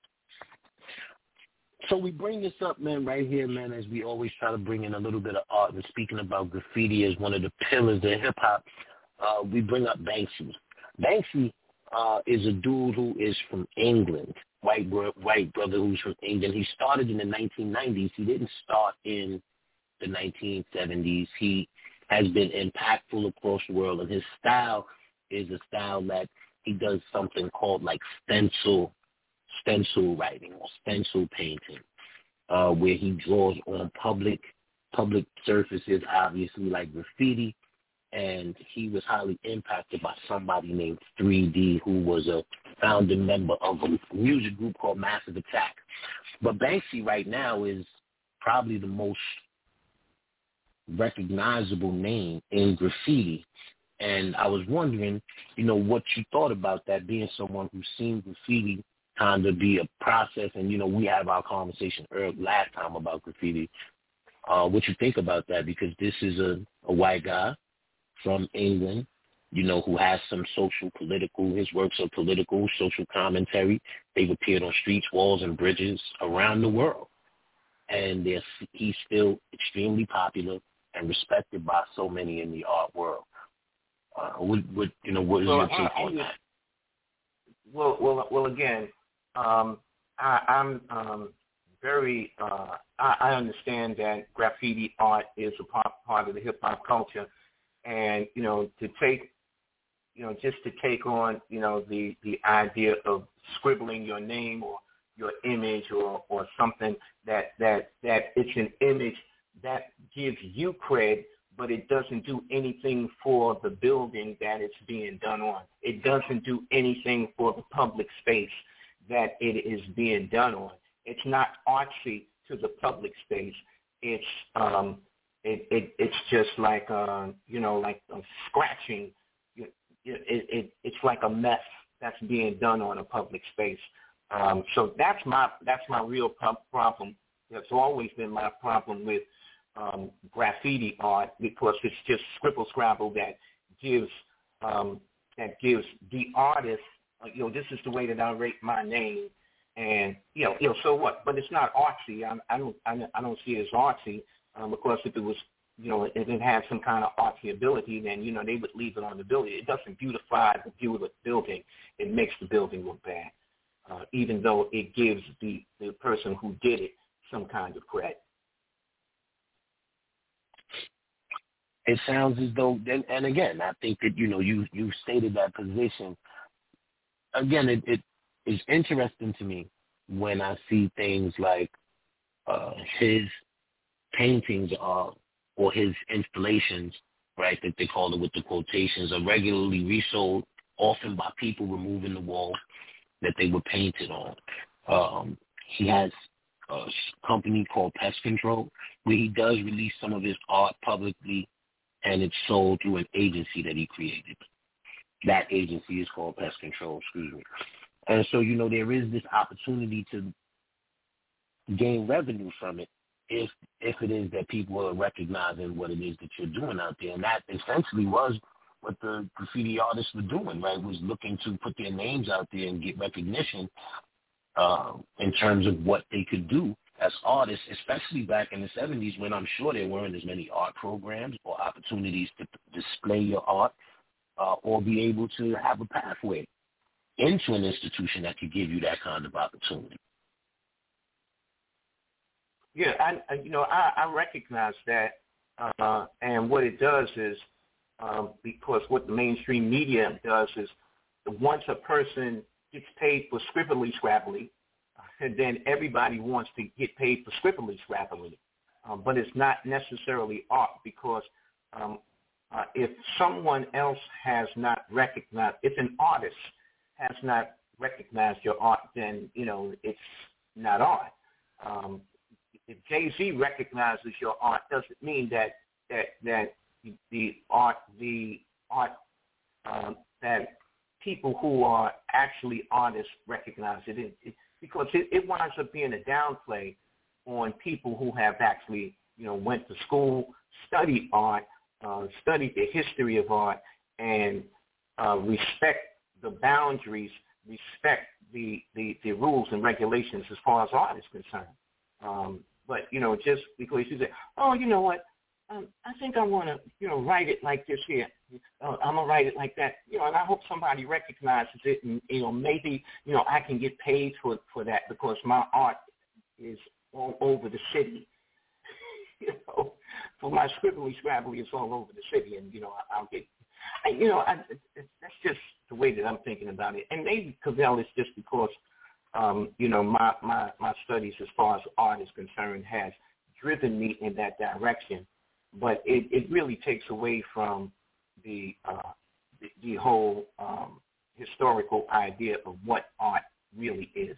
So we bring this up, man, right here, man, as we always try to bring in a little bit of art. And speaking about graffiti as one of the pillars of hip-hop, uh, we bring up Banksy. Banksy uh, is a dude who is from England. White bro- white brother who's from England. He started in the nineteen nineties. He didn't start in the nineteen seventies. He has been impactful across the world, and his style is a style that he does something called like stencil, stencil writing or stencil painting, uh, where he draws on public public surfaces, obviously like graffiti. And he was highly impacted by somebody named three D, who was a founding member of a music group called Massive Attack. But Banksy right now is probably the most recognizable name in graffiti. And I was wondering, you know, what you thought about that, being someone who's seen graffiti kind of be a process. And, you know, we had our conversation earlier, last time about graffiti. Uh, what you think about that? Because this is a, a white guy from England, you know, who has some social, political, his works are political, social commentary. They've appeared on streets, walls, and bridges around the world. And they're, he's still extremely popular and respected by so many in the art world. Uh, what, what, you know, what is well, your take I, on I, that? Well, well, well. Again, um, I, I'm um, very. Uh, I, I understand that graffiti art is a part, part of the hip hop culture. And, you know, to take, you know, just to take on, you know, the, the idea of scribbling your name or your image or, or something that, that, that it's an image that gives you cred, but it doesn't do anything for the building that it's being done on. It doesn't do anything for the public space that it is being done on. It's not artsy to the public space. It's um, it, it it's just like uh, you know, like uh, scratching. It, it, it it's like a mess that's being done on a public space. Um, so that's my that's my real problem. That's always been my problem with um, graffiti art, because it's just scribble scrabble that gives um, that gives the artist, you know, this is the way that I rate my name, and you know, you know, so what? But it's not artsy. I, I don't, I, I don't see it as artsy, um, because if it was, you know, if it had some kind of artsy ability, then you know they would leave it on the building. It doesn't beautify the view of the building. It makes the building look bad, uh, even though it gives the the person who did it some kind of credit. It sounds as though, and, and again, I think that, you know, you, you stated that position. Again, it, it is interesting to me when I see things like uh, his paintings are, or his installations, right, that they call it with the quotations, are regularly resold, often by people removing the wall that they were painted on. Um, he has a company called Pest Control, where he does release some of his art publicly, and it's sold through an agency that he created. That agency is called Pest Control, excuse me. And so, you know, there is this opportunity to gain revenue from it if if it is that people are recognizing what it is that you're doing out there. And that essentially was what the graffiti artists were doing, right, was looking to put their names out there and get recognition uh, in terms of what they could do as artists, especially back in the seventies, when I'm sure there weren't as many art programs or opportunities to display your art uh, or be able to have a pathway into an institution that could give you that kind of opportunity. Yeah, I, I you know, I, I recognize that, uh, and what it does is, um, because what the mainstream media does is, once a person gets paid for scribbly scrabbly, and then everybody wants to get paid for scribbly scrabbly. Um, but it's not necessarily art, because um, uh, if someone else has not recognized, if an artist has not recognized your art, then, you know, it's not art. Um, if Jay-Z recognizes your art, doesn't mean that that, that the art, the art um, that people who are actually artists recognize it. it, it because it, it winds up being a downplay on people who have actually, you know, went to school, studied art, uh, studied the history of art, and uh, respect the boundaries, respect the, the, the rules and regulations as far as art is concerned. Um, but, you know, just because you say, oh, you know what, um, I think I want to, you know, write it like this here. Uh, I'm going to write it like that. You know, and I hope somebody recognizes it, and, you know, maybe, you know, I can get paid for for that because my art is all over the city. You know, for my scribbly scrabbly, it's all over the city, and, you know, I, I'll get, I, you know, I, it, it, that's just the way that I'm thinking about it. And maybe, Cavell, it's just because, um, you know, my, my, my studies as far as art is concerned has driven me in that direction. But it, it really takes away from the uh, the, the whole um, historical idea of what art really is.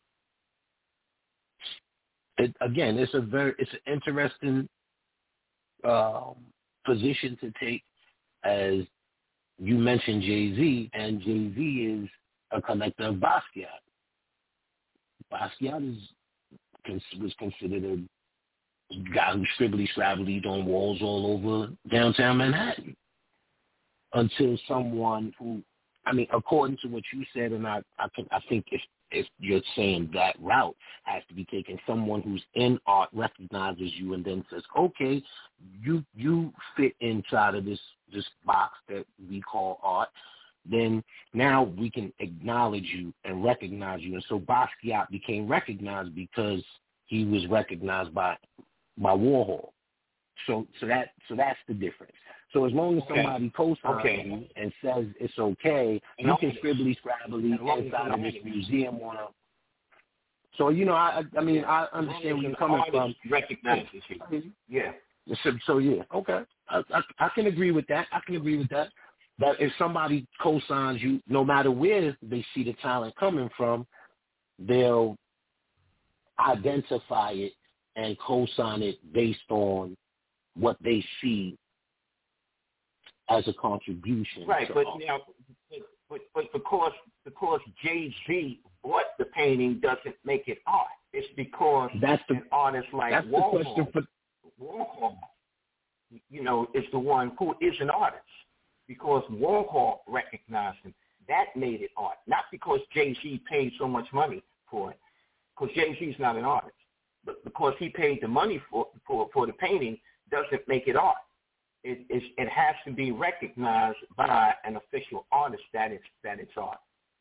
It, again, it's a very it's an interesting um, position to take, as you mentioned Jay-Z, and Jay-Z is a collector of Basquiat. Basquiat is was considered a guy who scribbly scrabbly on walls all over downtown Manhattan, until someone who, I mean, according to what you said, and I, I, can, I think if if you're saying that route has to be taken, someone who's in art recognizes you and then says, okay, you you fit inside of this this box that we call art, then now we can acknowledge you and recognize you. And so Basquiat became recognized because he was recognized by by Warhol. So so that so that's the difference. So as long as Okay. somebody co-signs Okay. you and says it's okay, And you can all- scribbly scrabbly and all- inside of this and- museum on a. So you know, I I mean, I understand where you're coming from. Recognizes you. Yeah. So, so yeah, okay, I, I I can agree with that. I can agree with that. That if somebody co-signs you, no matter where they see the talent coming from, they'll identify it and co-sign it based on what they see as a contribution. Right, to but art. now, but, but, but because because Jay-Z bought the painting doesn't make it art. It's because that's the an artist like that's Warhol, the question for. Warhol, you know, is the one who is an artist because Warhol recognized him. That made it art, not because Jay-Z paid so much money for it. Because Jay-Z's not an artist, but because he paid the money for for, for the painting doesn't make it art. It, it, it has to be recognized by an official artist that it's, that it's art.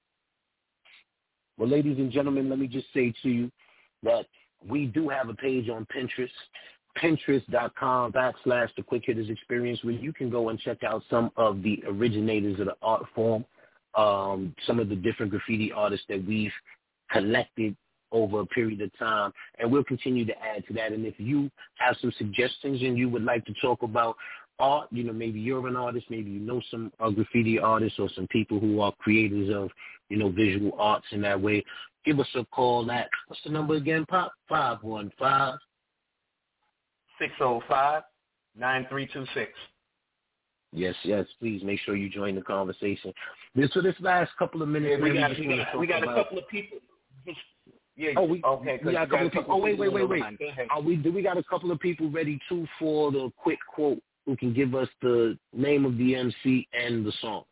Well, ladies and gentlemen, let me just say to you that we do have a page on Pinterest, pinterest.com backslash the Quick Hitters Experience, where you can go and check out some of the originators of the art form, um, some of the different graffiti artists that we've collected over a period of time, and we'll continue to add to that. And if you have some suggestions and you would like to talk about art, you know, maybe you're an artist, maybe you know some uh, graffiti artists or some people who are creators of, you know, visual arts in that way, give us a call at, what's the number again, Pop? five one five six oh five, nine three two six. Yes, yes, please make sure you join the conversation. So this last couple of minutes, Yeah, we man, got, just we wanna got, talk we got a about- couple of people. Yeah. Oh, we, okay, we got a couple of people. Oh, wait, wait, wait, wait. Are we, do we got a couple of people ready, too, for the quick quote who can give us the name of the M C and the song?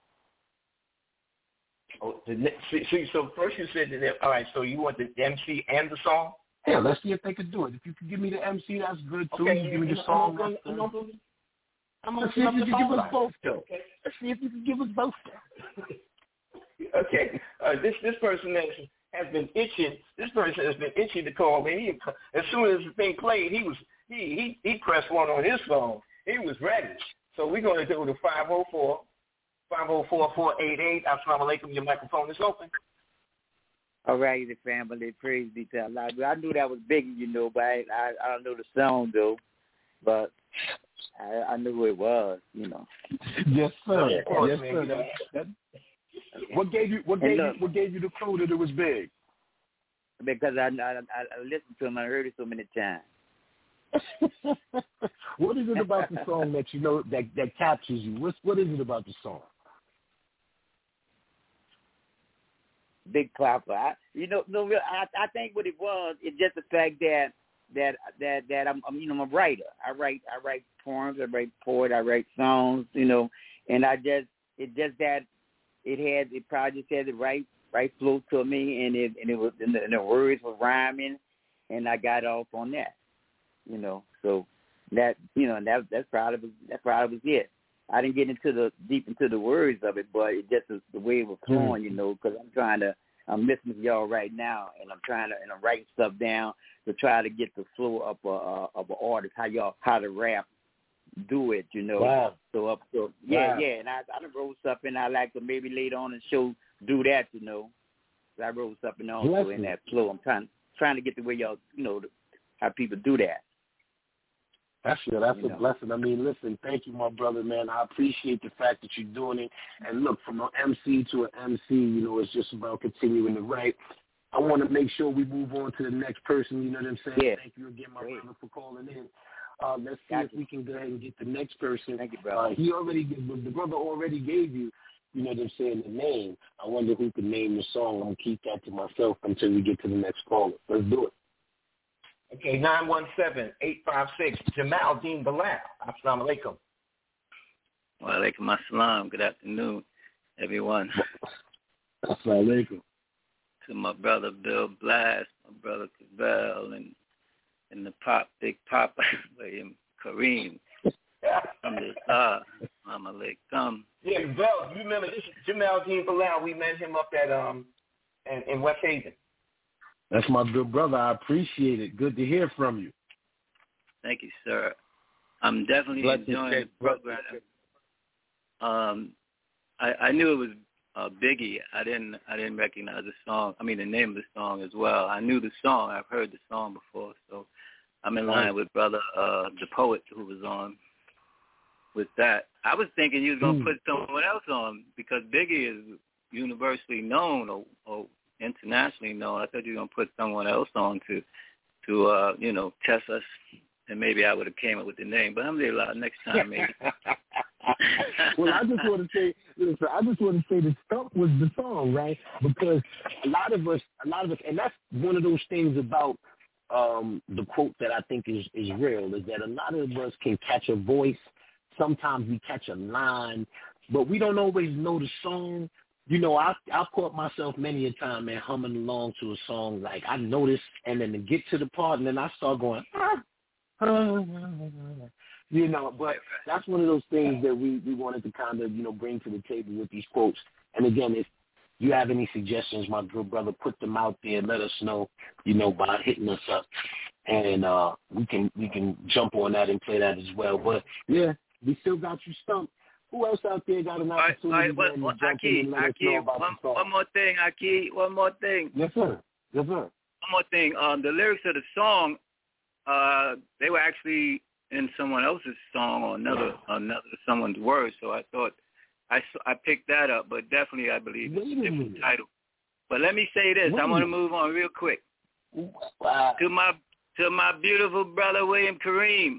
Oh, the, see, see, so first you said that, all right, so you want the M C and the song? Yeah, let's see if they could do it. If you could give me the M C, that's good, too. Okay, You give me the I'm song. gonna- that's I'm good. gonna- I'm Let's gonna see if you I'm can give gonna- us both, though. Okay. Let's see if you can give us both, though. Okay, uh, this this person has, has been itching. This person has been itching to call me. He, as soon as the thing played, he was he he he pressed one on his phone. He was ready. So we're going to do the five oh four, five oh four, four eight eight. Assalamu alaikum. Your microphone is open. All right, the family, praise be to Allah. I knew that was Biggie, you know, but I I, I don't know the song though. But I, I knew who it was, you know. Yes, sir. Yeah, of course, yes, man. sir. That, that, what gave you what And gave look, you what gave you the clue that it was big? Because I, I I listened to him, I heard it so many times. What is it about the song that you know that, that captures you? What's what is it about the song? Big Papa. I, you know, no, I I think what it was is just the fact that that that that I'm, I'm you know I'm a writer. I write I write poems, I write poetry, I write songs, you know, and I just it just that it had it probably just had the right right flow to me, and it and it was and the, and the words were rhyming, and I got off on that, you know. So that you know that that's probably that probably was it. I didn't get into the deep into the words of it, but it just was the way it was flowing, you know, because I'm trying to, I'm listening to y'all right now, and I'm trying to, and I'm writing stuff down to try to get the flow of a uh, of an artist, how y'all, how to rap, do it, you know. Wow. So up, so yeah, Wow. yeah, and I I done wrote something I like to maybe later on in the show do that, you know. So I wrote something also Bless in you. that flow. I'm trying trying to get the way y'all, you know, how people do that. That's yeah, that's You a know. blessing. I mean, listen, thank you, my brother, man. I appreciate the fact that you're doing it. And look, from an M C to an M C, you know, it's just about continuing to write. I want to make sure we move on to the next person. You know what I'm saying? Yeah. Thank you again, my Great. brother, for calling in. Uh, let's see Got if you. we can go ahead and get the next person. Thank you, brother. Uh, he already, the brother already gave you, you know what I'm saying, the name. I wonder who could name the song. I'm going to keep that to myself until we get to the next caller. Let's do it. Okay, nine one seven, eight five six, Jamal Dean Bilal. Assalamu alaikum. Wa alaikum assalam. Good afternoon, everyone. Assalamu alaikum. To my brother Bill Blast, my brother Cavell, and and the pop, Big Papa, William Kareem. Alhamdulillah. Assalamu alaikum. Yeah, Vel, you remember this is Jamal Dean Bilal. We met him up at um in, in West Haven. That's my good brother. I appreciate it. Good to hear from you. Thank you, sir. I'm definitely Blessings, enjoying Kate. the program. Um, I, I knew it was uh, Biggie. I didn't. I didn't recognize the song. I mean, the name of the song as well. I knew the song. I've heard the song before, so I'm in line with brother uh, the poet who was on with that. I was thinking you was gonna mm. put someone else on because Biggie is universally known or, or internationally known. I thought you were gonna put someone else on to to uh, you know test us, and maybe I would have came up with the name. But I'm there a lot next time maybe. Well, I just want to say, listen, I just want to say that Stump was the song, right? Because a lot of us, a lot of us, and that's one of those things about um, the quote that I think is, is real, is that a lot of us can catch a voice. Sometimes we catch a line, but we don't always know the song. You know, I I caught myself many a time, man, humming along to a song like I noticed, and then to get to the part, and then I start going, ah, ah, ah, ah. You know, but that's one of those things that we, we wanted to kind of, you know, bring to the table with these quotes. And again, if you have any suggestions, my good brother, put them out there and let us know, you know, by hitting us up. And uh, we can we can jump on that and play that as well. But, yeah, we still got you stumped. Who else out there got an opportunity all right, all right, to well, jump Aki, in and let Aki, us know about one, the song? one more thing, Aki, one more thing. Yes, sir. Yes, sir. One more thing. Um, the lyrics of the song, uh, they were actually in someone else's song or another another someone's words. So I thought I, I picked that up, but definitely I believe it's a different title. But let me say this. I want to move on real quick. Wow. To my to my beautiful brother William Kareem.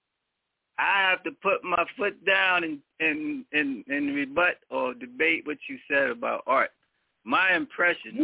I have to put my foot down and, and, and, and rebut or debate what you said about art. My impression,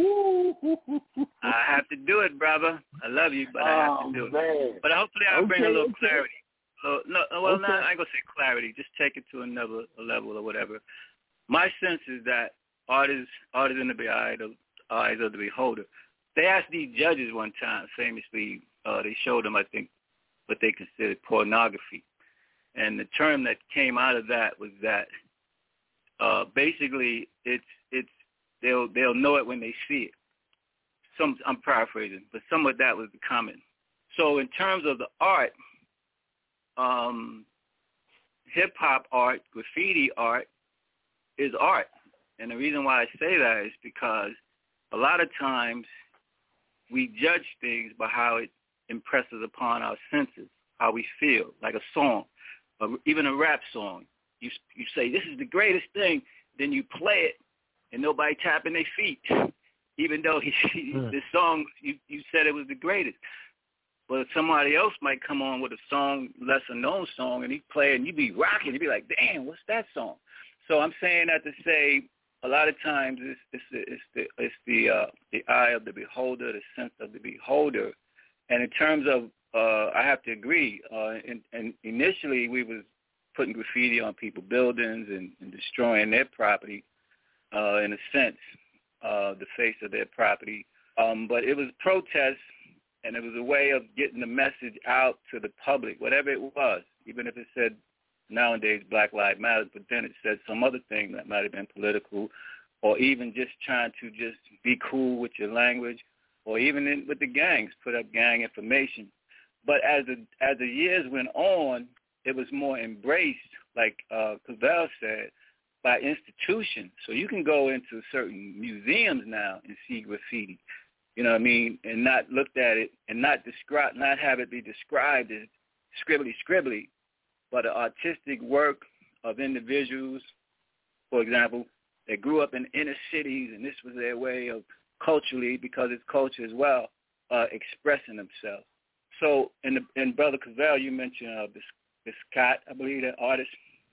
I have to do it, brother. I love you, but I have to do it. Man. But hopefully I'll okay, bring a little okay. clarity. So, no, well, okay. not, I ain't going to say clarity. Just take it to another level or whatever. My sense is that art is, art is in the eye of, eyes of the beholder. They asked these judges one time, famously, uh, they showed them, I think, what they considered pornography. And the term that came out of that was that uh, basically it's it's they'll they'll know it when they see it. Some I'm paraphrasing, but some of that was the comment. So in terms of the art, um, hip hop art, graffiti art is art, and the reason why I say that is because a lot of times we judge things by how it impresses upon our senses, how we feel, like a song. Or even a rap song, you you say, this is the greatest thing, then you play it, and nobody tapping their feet, even though he, mm. the song, you, you said it was the greatest. But somebody else might come on with a song, lesser-known song, and he play it, and you be rocking, you be like, damn, what's that song? So I'm saying that to say a lot of times it's, it's, the, it's, the, it's the, uh, the eye of the beholder, the sense of the beholder. And in terms of Uh, I have to agree. Uh, and, and initially, we was putting graffiti on people's buildings and, and destroying their property, uh, in a sense, uh, the face of their property. Um, but it was protest, and it was a way of getting the message out to the public, whatever it was, even if it said nowadays Black Lives Matter, but then it said some other thing that might have been political, or even just trying to just be cool with your language, or even in, with the gangs, put up gang information. But as the as the years went on, it was more embraced, like uh, Cavell said, by institutions. So you can go into certain museums now and see graffiti, you know what I mean, and not looked at it and not describe, not have it be described as scribbly scribbly, but an artistic work of individuals, for example, that grew up in inner cities, and this was their way of culturally, because it's culture as well, uh, expressing themselves. So, in, the, in Brother Cavell, you mentioned uh, Biscott, I believe, that artist.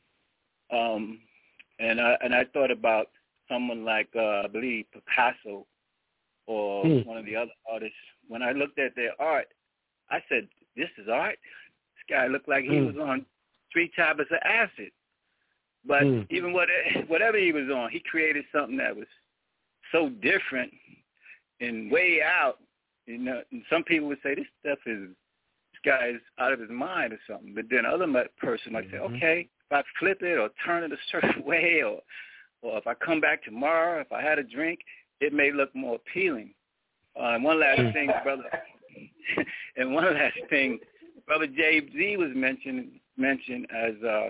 Um, and, I, and I thought about someone like, uh, I believe, Picasso or mm. one of the other artists. When I looked at their art, I said, this is art? This guy looked like he mm. was on three tablets of acid. But mm. even what, whatever he was on, he created something that was so different and way out. You know, and some people would say this stuff is, this guy is out of his mind or something. But then other person might say, okay, if I flip it or turn it a certain way, or or if I come back tomorrow, if I had a drink, it may look more appealing. Uh, and one last thing, brother, and one last thing, Brother J Z was mentioning mentioned as uh,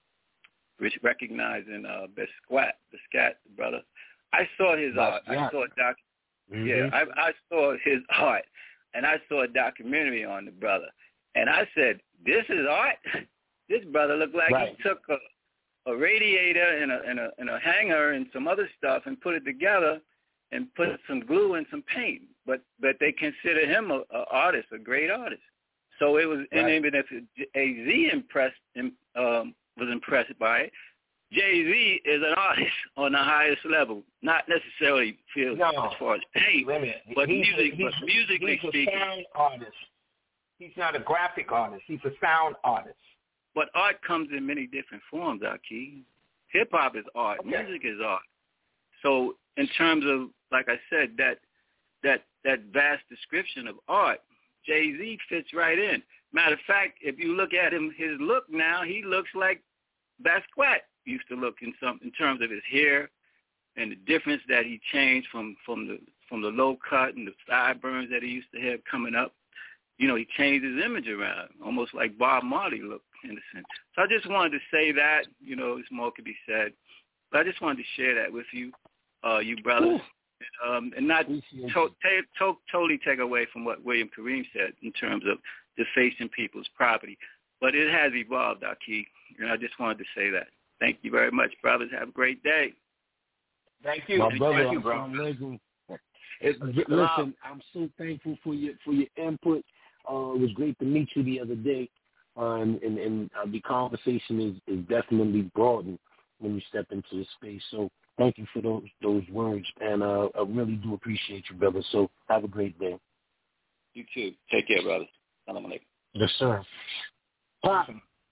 recognizing uh, Bisquat, Biscat, brother. I saw his art. I saw a doc. Mm-hmm. Yeah, I, I saw his art, and I saw a documentary on the brother, and I said, "This is art. This brother looked like right. he took a, a radiator and a, and a and a hanger and some other stuff and put it together, and put some glue and some paint. But but they consider him a, a artist, a great artist. So it was, right. and even if A-Z impressed um, was impressed by it, Jay-Z is an artist on the highest level, not necessarily feels no. as far as paint, but he's music, a, he's, but musically he's speaking. He's a sound artist. He's not a graphic artist. He's a sound artist. But art comes in many different forms, Aki. Hip-hop is art. Okay. Music is art. So in terms of, like I said, that that that vast description of art, Jay-Z fits right in. Matter of fact, if you look at him, his look now, he looks like Bisquat used to look in some in terms of his hair and the difference that he changed from, from the from the low cut and the sideburns that he used to have coming up. You know, he changed his image around, almost like Bob Marley looked in a sense. So I just wanted to say that, you know, there's more could be said. But I just wanted to share that with you, uh, you brothers. Um, and not to, to, to, totally take away from what William Kareem said in terms of defacing people's property. But it has evolved, Aki, and I just wanted to say that. Thank you very much, brothers. Have a great day. Thank you. My brother, Thank you, bro. I'm it, listen, I'm so thankful for your for your input. Uh, it was great to meet you the other day, uh, and, and, and uh, the conversation is, is definitely broadened when you step into this space. So thank you for those those words, and uh, I really do appreciate you, brother. So have a great day. You too. Take care, brother. Salam alaikum. Yes, sir. Pop.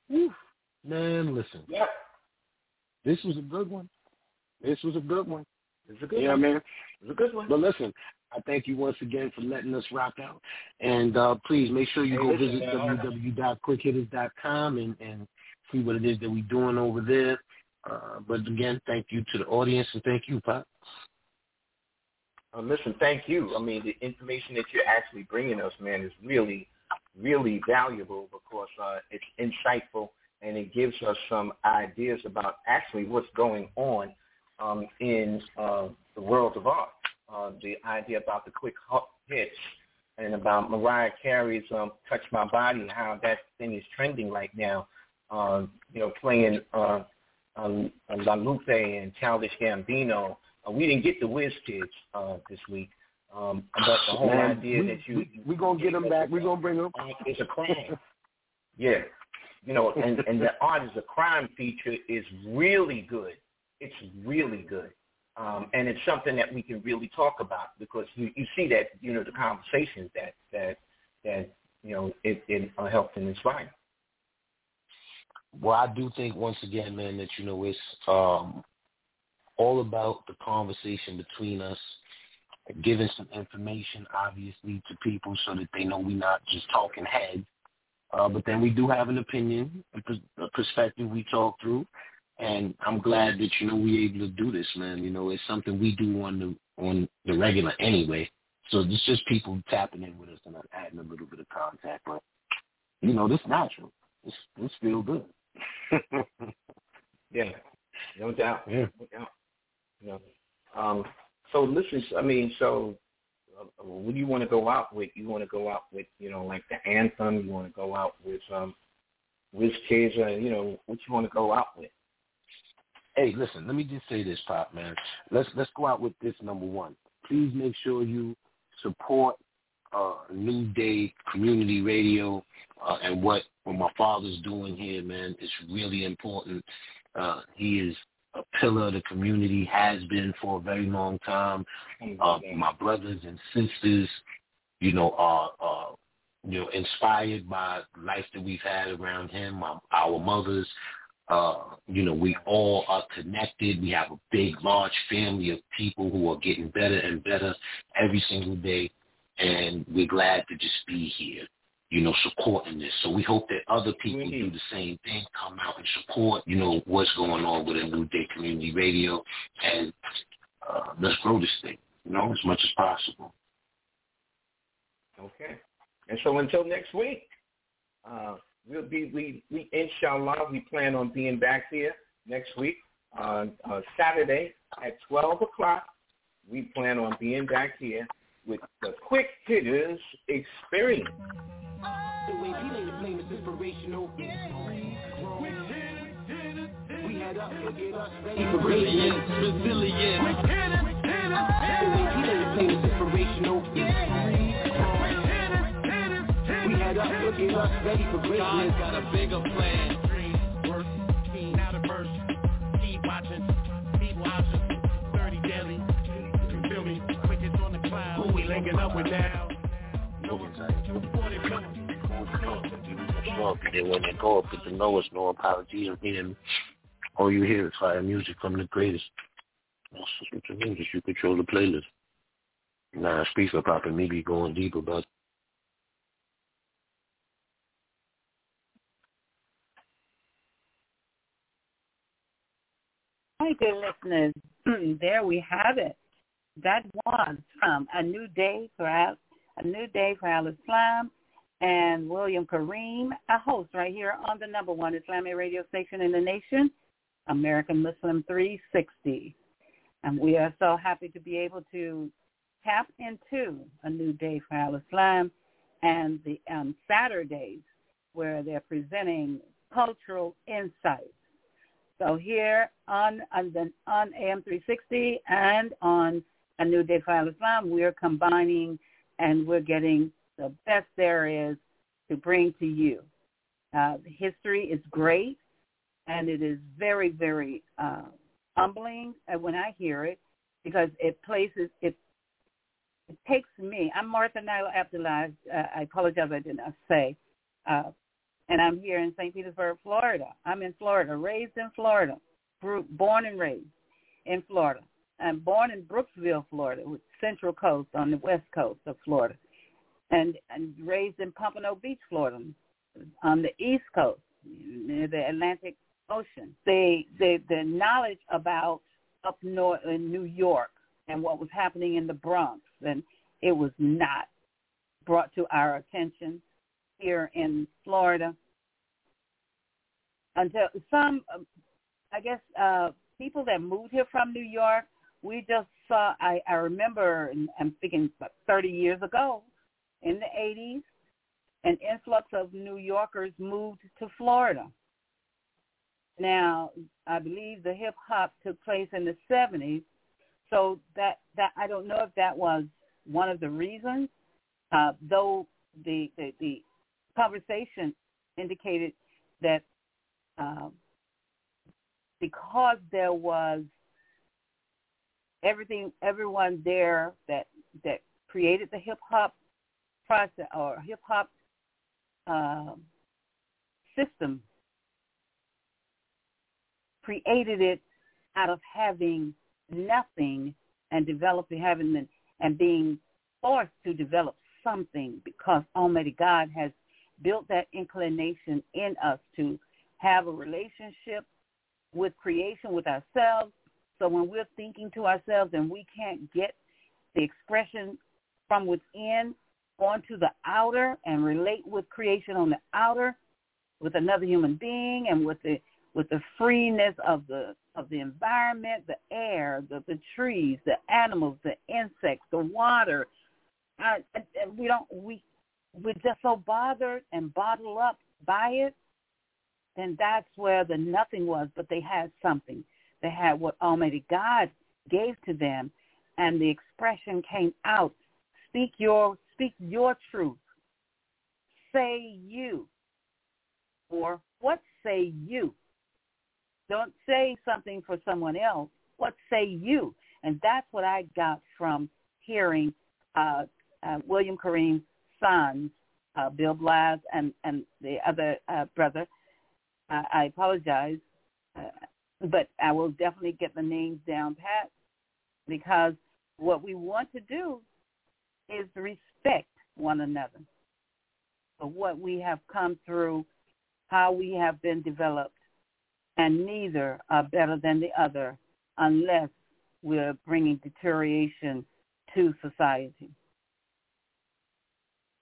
Man, listen. Yep. This was a good one. This was a good one. It's a good yeah, one. man. It's a good one. But listen, I thank you once again for letting us rock out. And uh, please make sure you hey, go listen, visit man, w w w dot quick hitters dot com and, and see what it is that we're doing over there. Uh, but again, thank you to the audience, and thank you, Pop. Uh, listen, thank you. I mean, the information that you're actually bringing us, man, is really, really valuable because uh, it's insightful and it gives us some ideas about actually what's going on um, in uh, the world of art. Uh, the idea about the quick hits and about Mariah Carey's um, Touch My Body, how that thing is trending right now, uh, you know, playing uh, um, La Lupe and Childish Gambino. Uh, we didn't get the Whiz Kids uh, this week, um, but the whole Man, idea we, that you... We're we going to get them back. We're going to bring them. It's a crime. Yeah. You know, and, and the art is a crime feature is really good. It's really good. Um, and it's something that we can really talk about because you, you see that, you know, the conversations that, that, that you know, it, it uh, helped and inspired. Well, I do think, once again, man, that, you know, it's um, all about the conversation between us, giving some information, obviously, to people so that they know we're not just talking heads. Uh, but then we do have an opinion, a perspective we talk through, and I'm glad that, you know, we're able to do this, man. You know, it's something we do on the on the regular anyway. So it's just people tapping in with us and adding a little bit of contact. But, you know, this natural. This this feel good. Yeah, no doubt. Yeah. No doubt. You know, um, so listen, I mean, so uh, what do you want to go out with? You want to go out with, you know, like the anthem? You want to go out with um, Wiz Kids? Uh, you know, what you want to go out with? Hey, listen, let me just say this, Pop, man. Let's let's go out with this, number one. Please make sure you support uh, New Day Community Radio uh, and what, what my father's doing here, man. It's really important. Uh, he is a pillar of the community, has been for a very long time. Uh, my brothers and sisters, you know, are, are you know, inspired by the life that we've had around him, my, our mothers. Uh, you know, we all are connected. We have a big, large family of people who are getting better and better every single day, and we're glad to just be here, you know, supporting this. So we hope that other people mm-hmm. do the same thing, come out and support, you know, what's going on with a New Day Community Radio, and uh, let's grow this thing, you know, as much as possible. Okay. And so until next week, uh, we'll be, we, we, inshallah, we plan on being back here next week on uh, Saturday at twelve o'clock. We plan on being back here with the Quick Hitters Experience. The way he laid the flame is inspirational. We had up to get us ready for brilliance, resilient. The way he laid the flame is inspirational. We had up to get us ready for brilliance. God's got a bigger plan. Dream, work, team, now the verse. Keep watching, people options. thirty daily. You feel me? Quickest on the cloud. Who we linking up with now? Then when they go up with the Noah's, no apologies again. All you hear is fire music from the greatest. Also, switch to music, you control the playlist. Nah, speaker popping, maybe going deeper, but Hi, dear listeners. There we have it. That was from A New Day for Al, A New Day for Al Islam and William Kareem, a host right here on the number one Islamic radio station in the nation, American Muslim three sixty. And we are so happy to be able to tap into A New Day for Al Islam and the um, Saturdays where they're presenting cultural insights. So here on on, the, on A M three sixty and on A New Day for Al Islam, we're combining and we're getting the best there is to bring to you. Uh, the history is great, and it is very, very uh, humbling when I hear it because it places, it it takes me, I'm Martha Nyla Abdullah, uh, I apologize I did not say, uh, and I'm here in Saint Petersburg, Florida. I'm in Florida, raised in Florida, born and raised in Florida. I'm born in Brooksville, Florida, with Central Coast on the west coast of Florida, and, and raised in Pompano Beach, Florida, on the east coast, near the Atlantic Ocean. The, the, the knowledge about up north in New York and what was happening in the Bronx, and it was not brought to our attention here in Florida until some, I guess, uh, people that moved here from New York, we just saw, I, I remember, and I'm thinking about thirty years ago, in the eighties, an influx of New Yorkers moved to Florida. Now, I believe the hip-hop took place in the seventies, so that, that I don't know if that was one of the reasons, uh, though the, the, the conversation indicated that uh, because there was everything, everyone there that that created the hip-hop process or hip-hop uh, system, created it out of having nothing and developing, having and being forced to develop something because Almighty God has built that inclination in us to have a relationship with creation, with ourselves. So when we're thinking to ourselves and we can't get the expression from within onto the outer and relate with creation on the outer, with another human being and with the with the freeness of the of the environment, the air, the, the trees, the animals, the insects, the water. Uh, we don't we we're just so bothered and bottled up by it. Then that's where the nothing was. But they had something. They had what Almighty God gave to them, and the expression came out. Speak your speak your truth. Say you, or what say you? Don't say something for someone else. What say you? And that's what I got from hearing uh, uh, William Kareem's sons, uh, Bill Blass and, and the other uh, brother. Uh, I apologize, uh, but I will definitely get the names down pat, because what we want to do is respect one another for what we have come through, how we have been developed. And neither are better than the other unless we're bringing deterioration to society.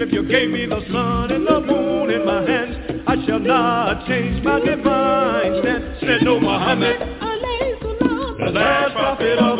Even if you gave me the sun and the moon in my hands, I shall not change my divine stand. Said no Muhammad, the last prophet of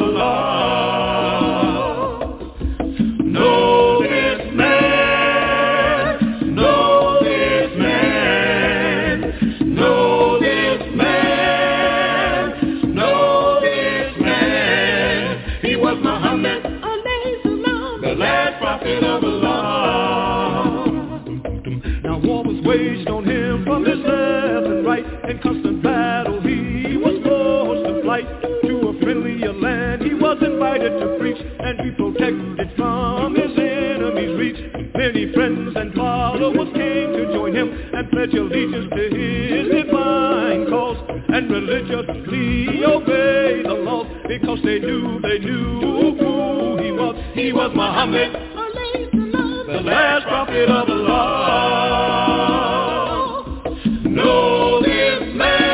Allah. Know this man, know this man, know this man, know this man. He was Muhammad, the last prophet of Allah. Now war was waged on him from his left and right. In constant battle he was forced to flight to a friendlier land. He was invited to preach and be protected from his enemies' reach. Many friends and followers came to join him and pledge allegiance to his divine cause, and religiously obey the laws, because they knew, they knew who he was. He was Muhammad, the last prophet of Allah. Know this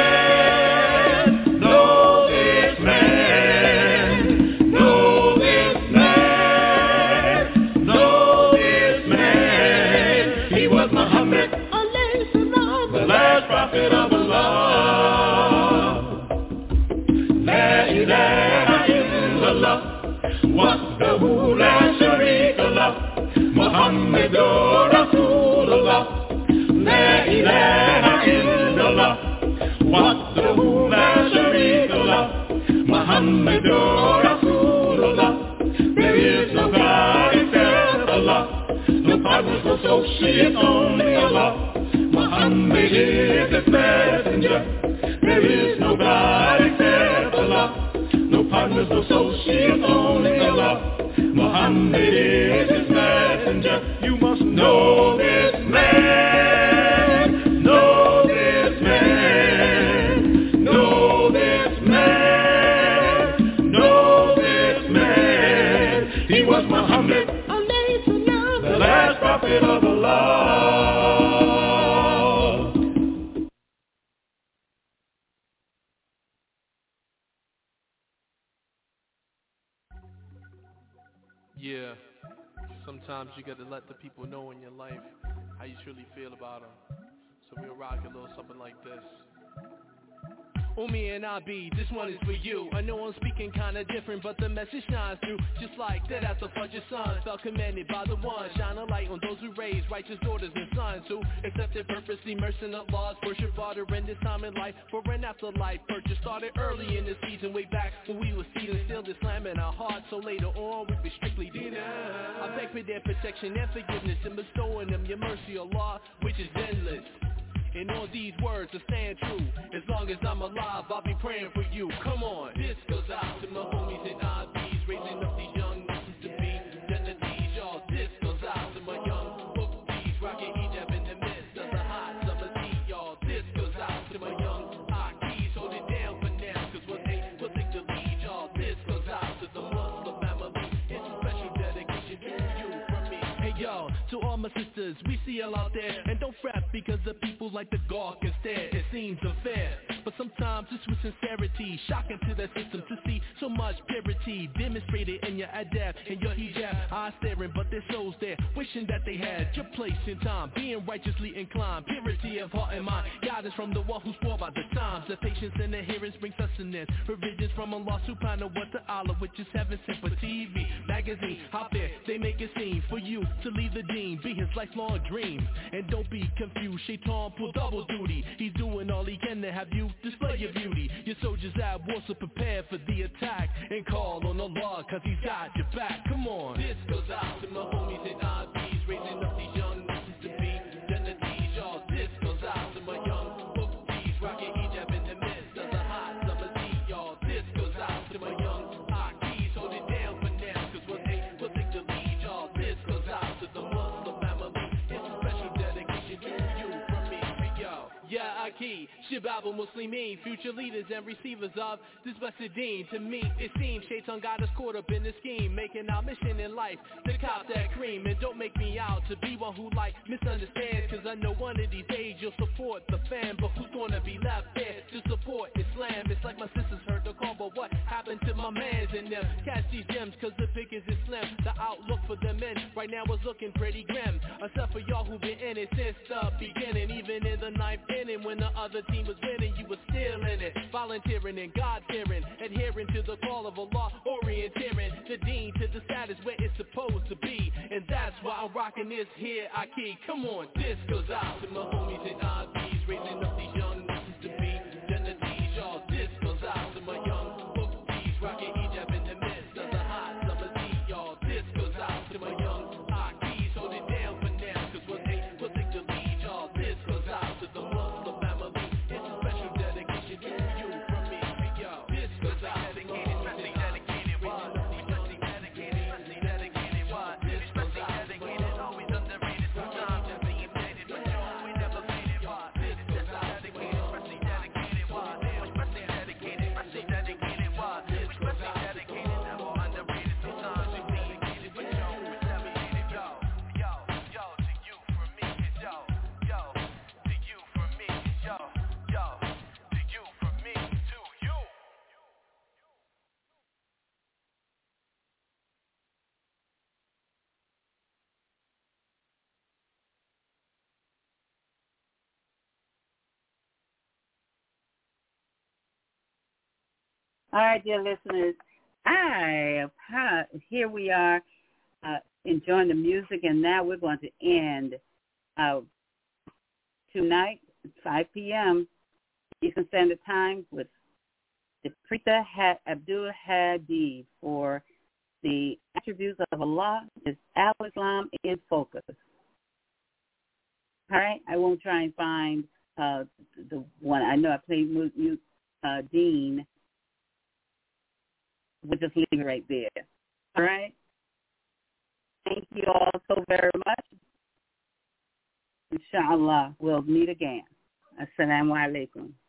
man, know this man, know this man, know this man. He was Muhammad, the last prophet of Allah. La ilaha illallah, wahdahu la sharika lah, Muhammadur Rasulullah. La ilaha illallah, wahdahu la sharika lah, Muhammadur Rasulullah. There is no God except Allah, no partners, no associates, only Allah. Muhammad is His messenger. There is no God except Allah, no partners, no associates, only Allah. Muhammad is His messenger. You must know this man, know this man, know this man, know this man. He was Muhammad, the last prophet of Allah. Yeah, sometimes you gotta let the people know in your life how you truly feel about them. So we'll rock a little something like this. Umi and I B, this one is for you. I know I'm speaking kinda different, but the message shines through. Just like that at the fudge your son felt commanded by the one. Shine a light on those who raise righteous daughters and sons who accepted purpose, immersing the laws, worship father in this time in life. For an afterlife purchase started early in the season, way back when we were seeding, still Islam in our hearts. So later on we be strictly dinner. I beg for their protection and forgiveness, and bestowing them your mercy, Allah, which is endless. And all these words will stand true. As long as I'm alive, I'll be praying for you. Come on. This goes out to my homies and I Bs, raising up these young niggas to be identities, y'all. This goes out to my young bookies, rocking Egypt in the midst of the hot summer heat, y'all. This goes out to my young Akis, hold it down for now, cause one day we'll take the lead, y'all. This goes out to the Muslim family. It's a special dedication to you from me. Hey, y'all, to all my sisters, we see y'all out there, and don't fret because the people like the gawk instead. It seems unfair, but sometimes it's with sincerity, shocking to the system to see so much purity demonstrated in your adab and your hijab. Eyes staring, but their souls there, wishing that they had your place in time, being righteously inclined, purity of heart and mind, guidance from the one who's poor by the times. The patience and adherence bring sustenance, provisions from Allah subhanahu wa ta'ala, which is heaven sent for T V, magazine, out there they make it seem for you to leave the deen, be his lifelong dream. And don't be confused, Shaitan pull double duty. He's doing all he can to have you display your beauty. Your soldiers at war, so prepare for the attack and call on Allah, cause he's got your back. Come on. This goes out to my homies and I Bs, raising up these young niggas to be identities, y'all. This goes out to my young bookies, rocking Egypt in the midst of the hot summer heat, y'all. This goes out to my young Akis, hold it down for now, cause one day we'll take the lead, y'all. This goes out to the Muslim family. It's a special dedication to you from me. Hey, yo. Yeah, I key. Shababa Muslimin, future leaders and receivers of this blessed deen. To me, it seems Shaitan got us caught up in the scheme, making our mission in life to cop that cream. And don't make me out to be one who like misunderstands, cause I know one of these days you'll support the fam, but who's gonna be left there to support Islam? It's like my sisters heard the call, but what happened to my mans and them? Catch these gems cause the pickings is slim. The outlook for the men right now is looking pretty grim, except for y'all who been in it since the beginning. Even in the ninth inning when the other team was winning, you were still in it, volunteering and God-fearing, adhering to the call of Allah, orienteering the deen to the status where it's supposed to be. And that's why I'm rocking this here Aki. Come on, this goes out to my homies and I Bs, raising up these young niggas to be Genesis, y'all. This goes out to my young bookies, rocking Egypt in the midst of the hot summer heat, y'all. This goes out to my young Akis, hold it down for now, cause one day we'll take the lead, y'all. This goes out to the Muslim family, it's a special dedication to you from me, yo. This goes out to my homies and I Bs, raising up these young niggas to be dedicated, why? This goes out to my homies and underrated sometimes, just being faded, but yo, we never faded, why? This goes out to my especially dedicated, why? Especially dedicated, especially dedicated, why? Especially dedicated, never underrated sometimes, just being faded, but yo, we never faded, yo. Yo, yo, to you from me, it's yo. Yo, to you from me, it's yo. Yo, to you from me, to you. All right, dear listeners, I uh, here we are uh, enjoying the music, and now we're going to end uh, tonight at five p.m. Eastern Standard Time with the Preeta Abdul Hadi for the attributes of Allah is Al-Islam in focus. All right, I won't try and find uh, the one. I know I played mute, uh, Dean. We'll just leave it right there. All right? Thank you all so very much. Inshallah, we'll meet again. Assalamu alaikum.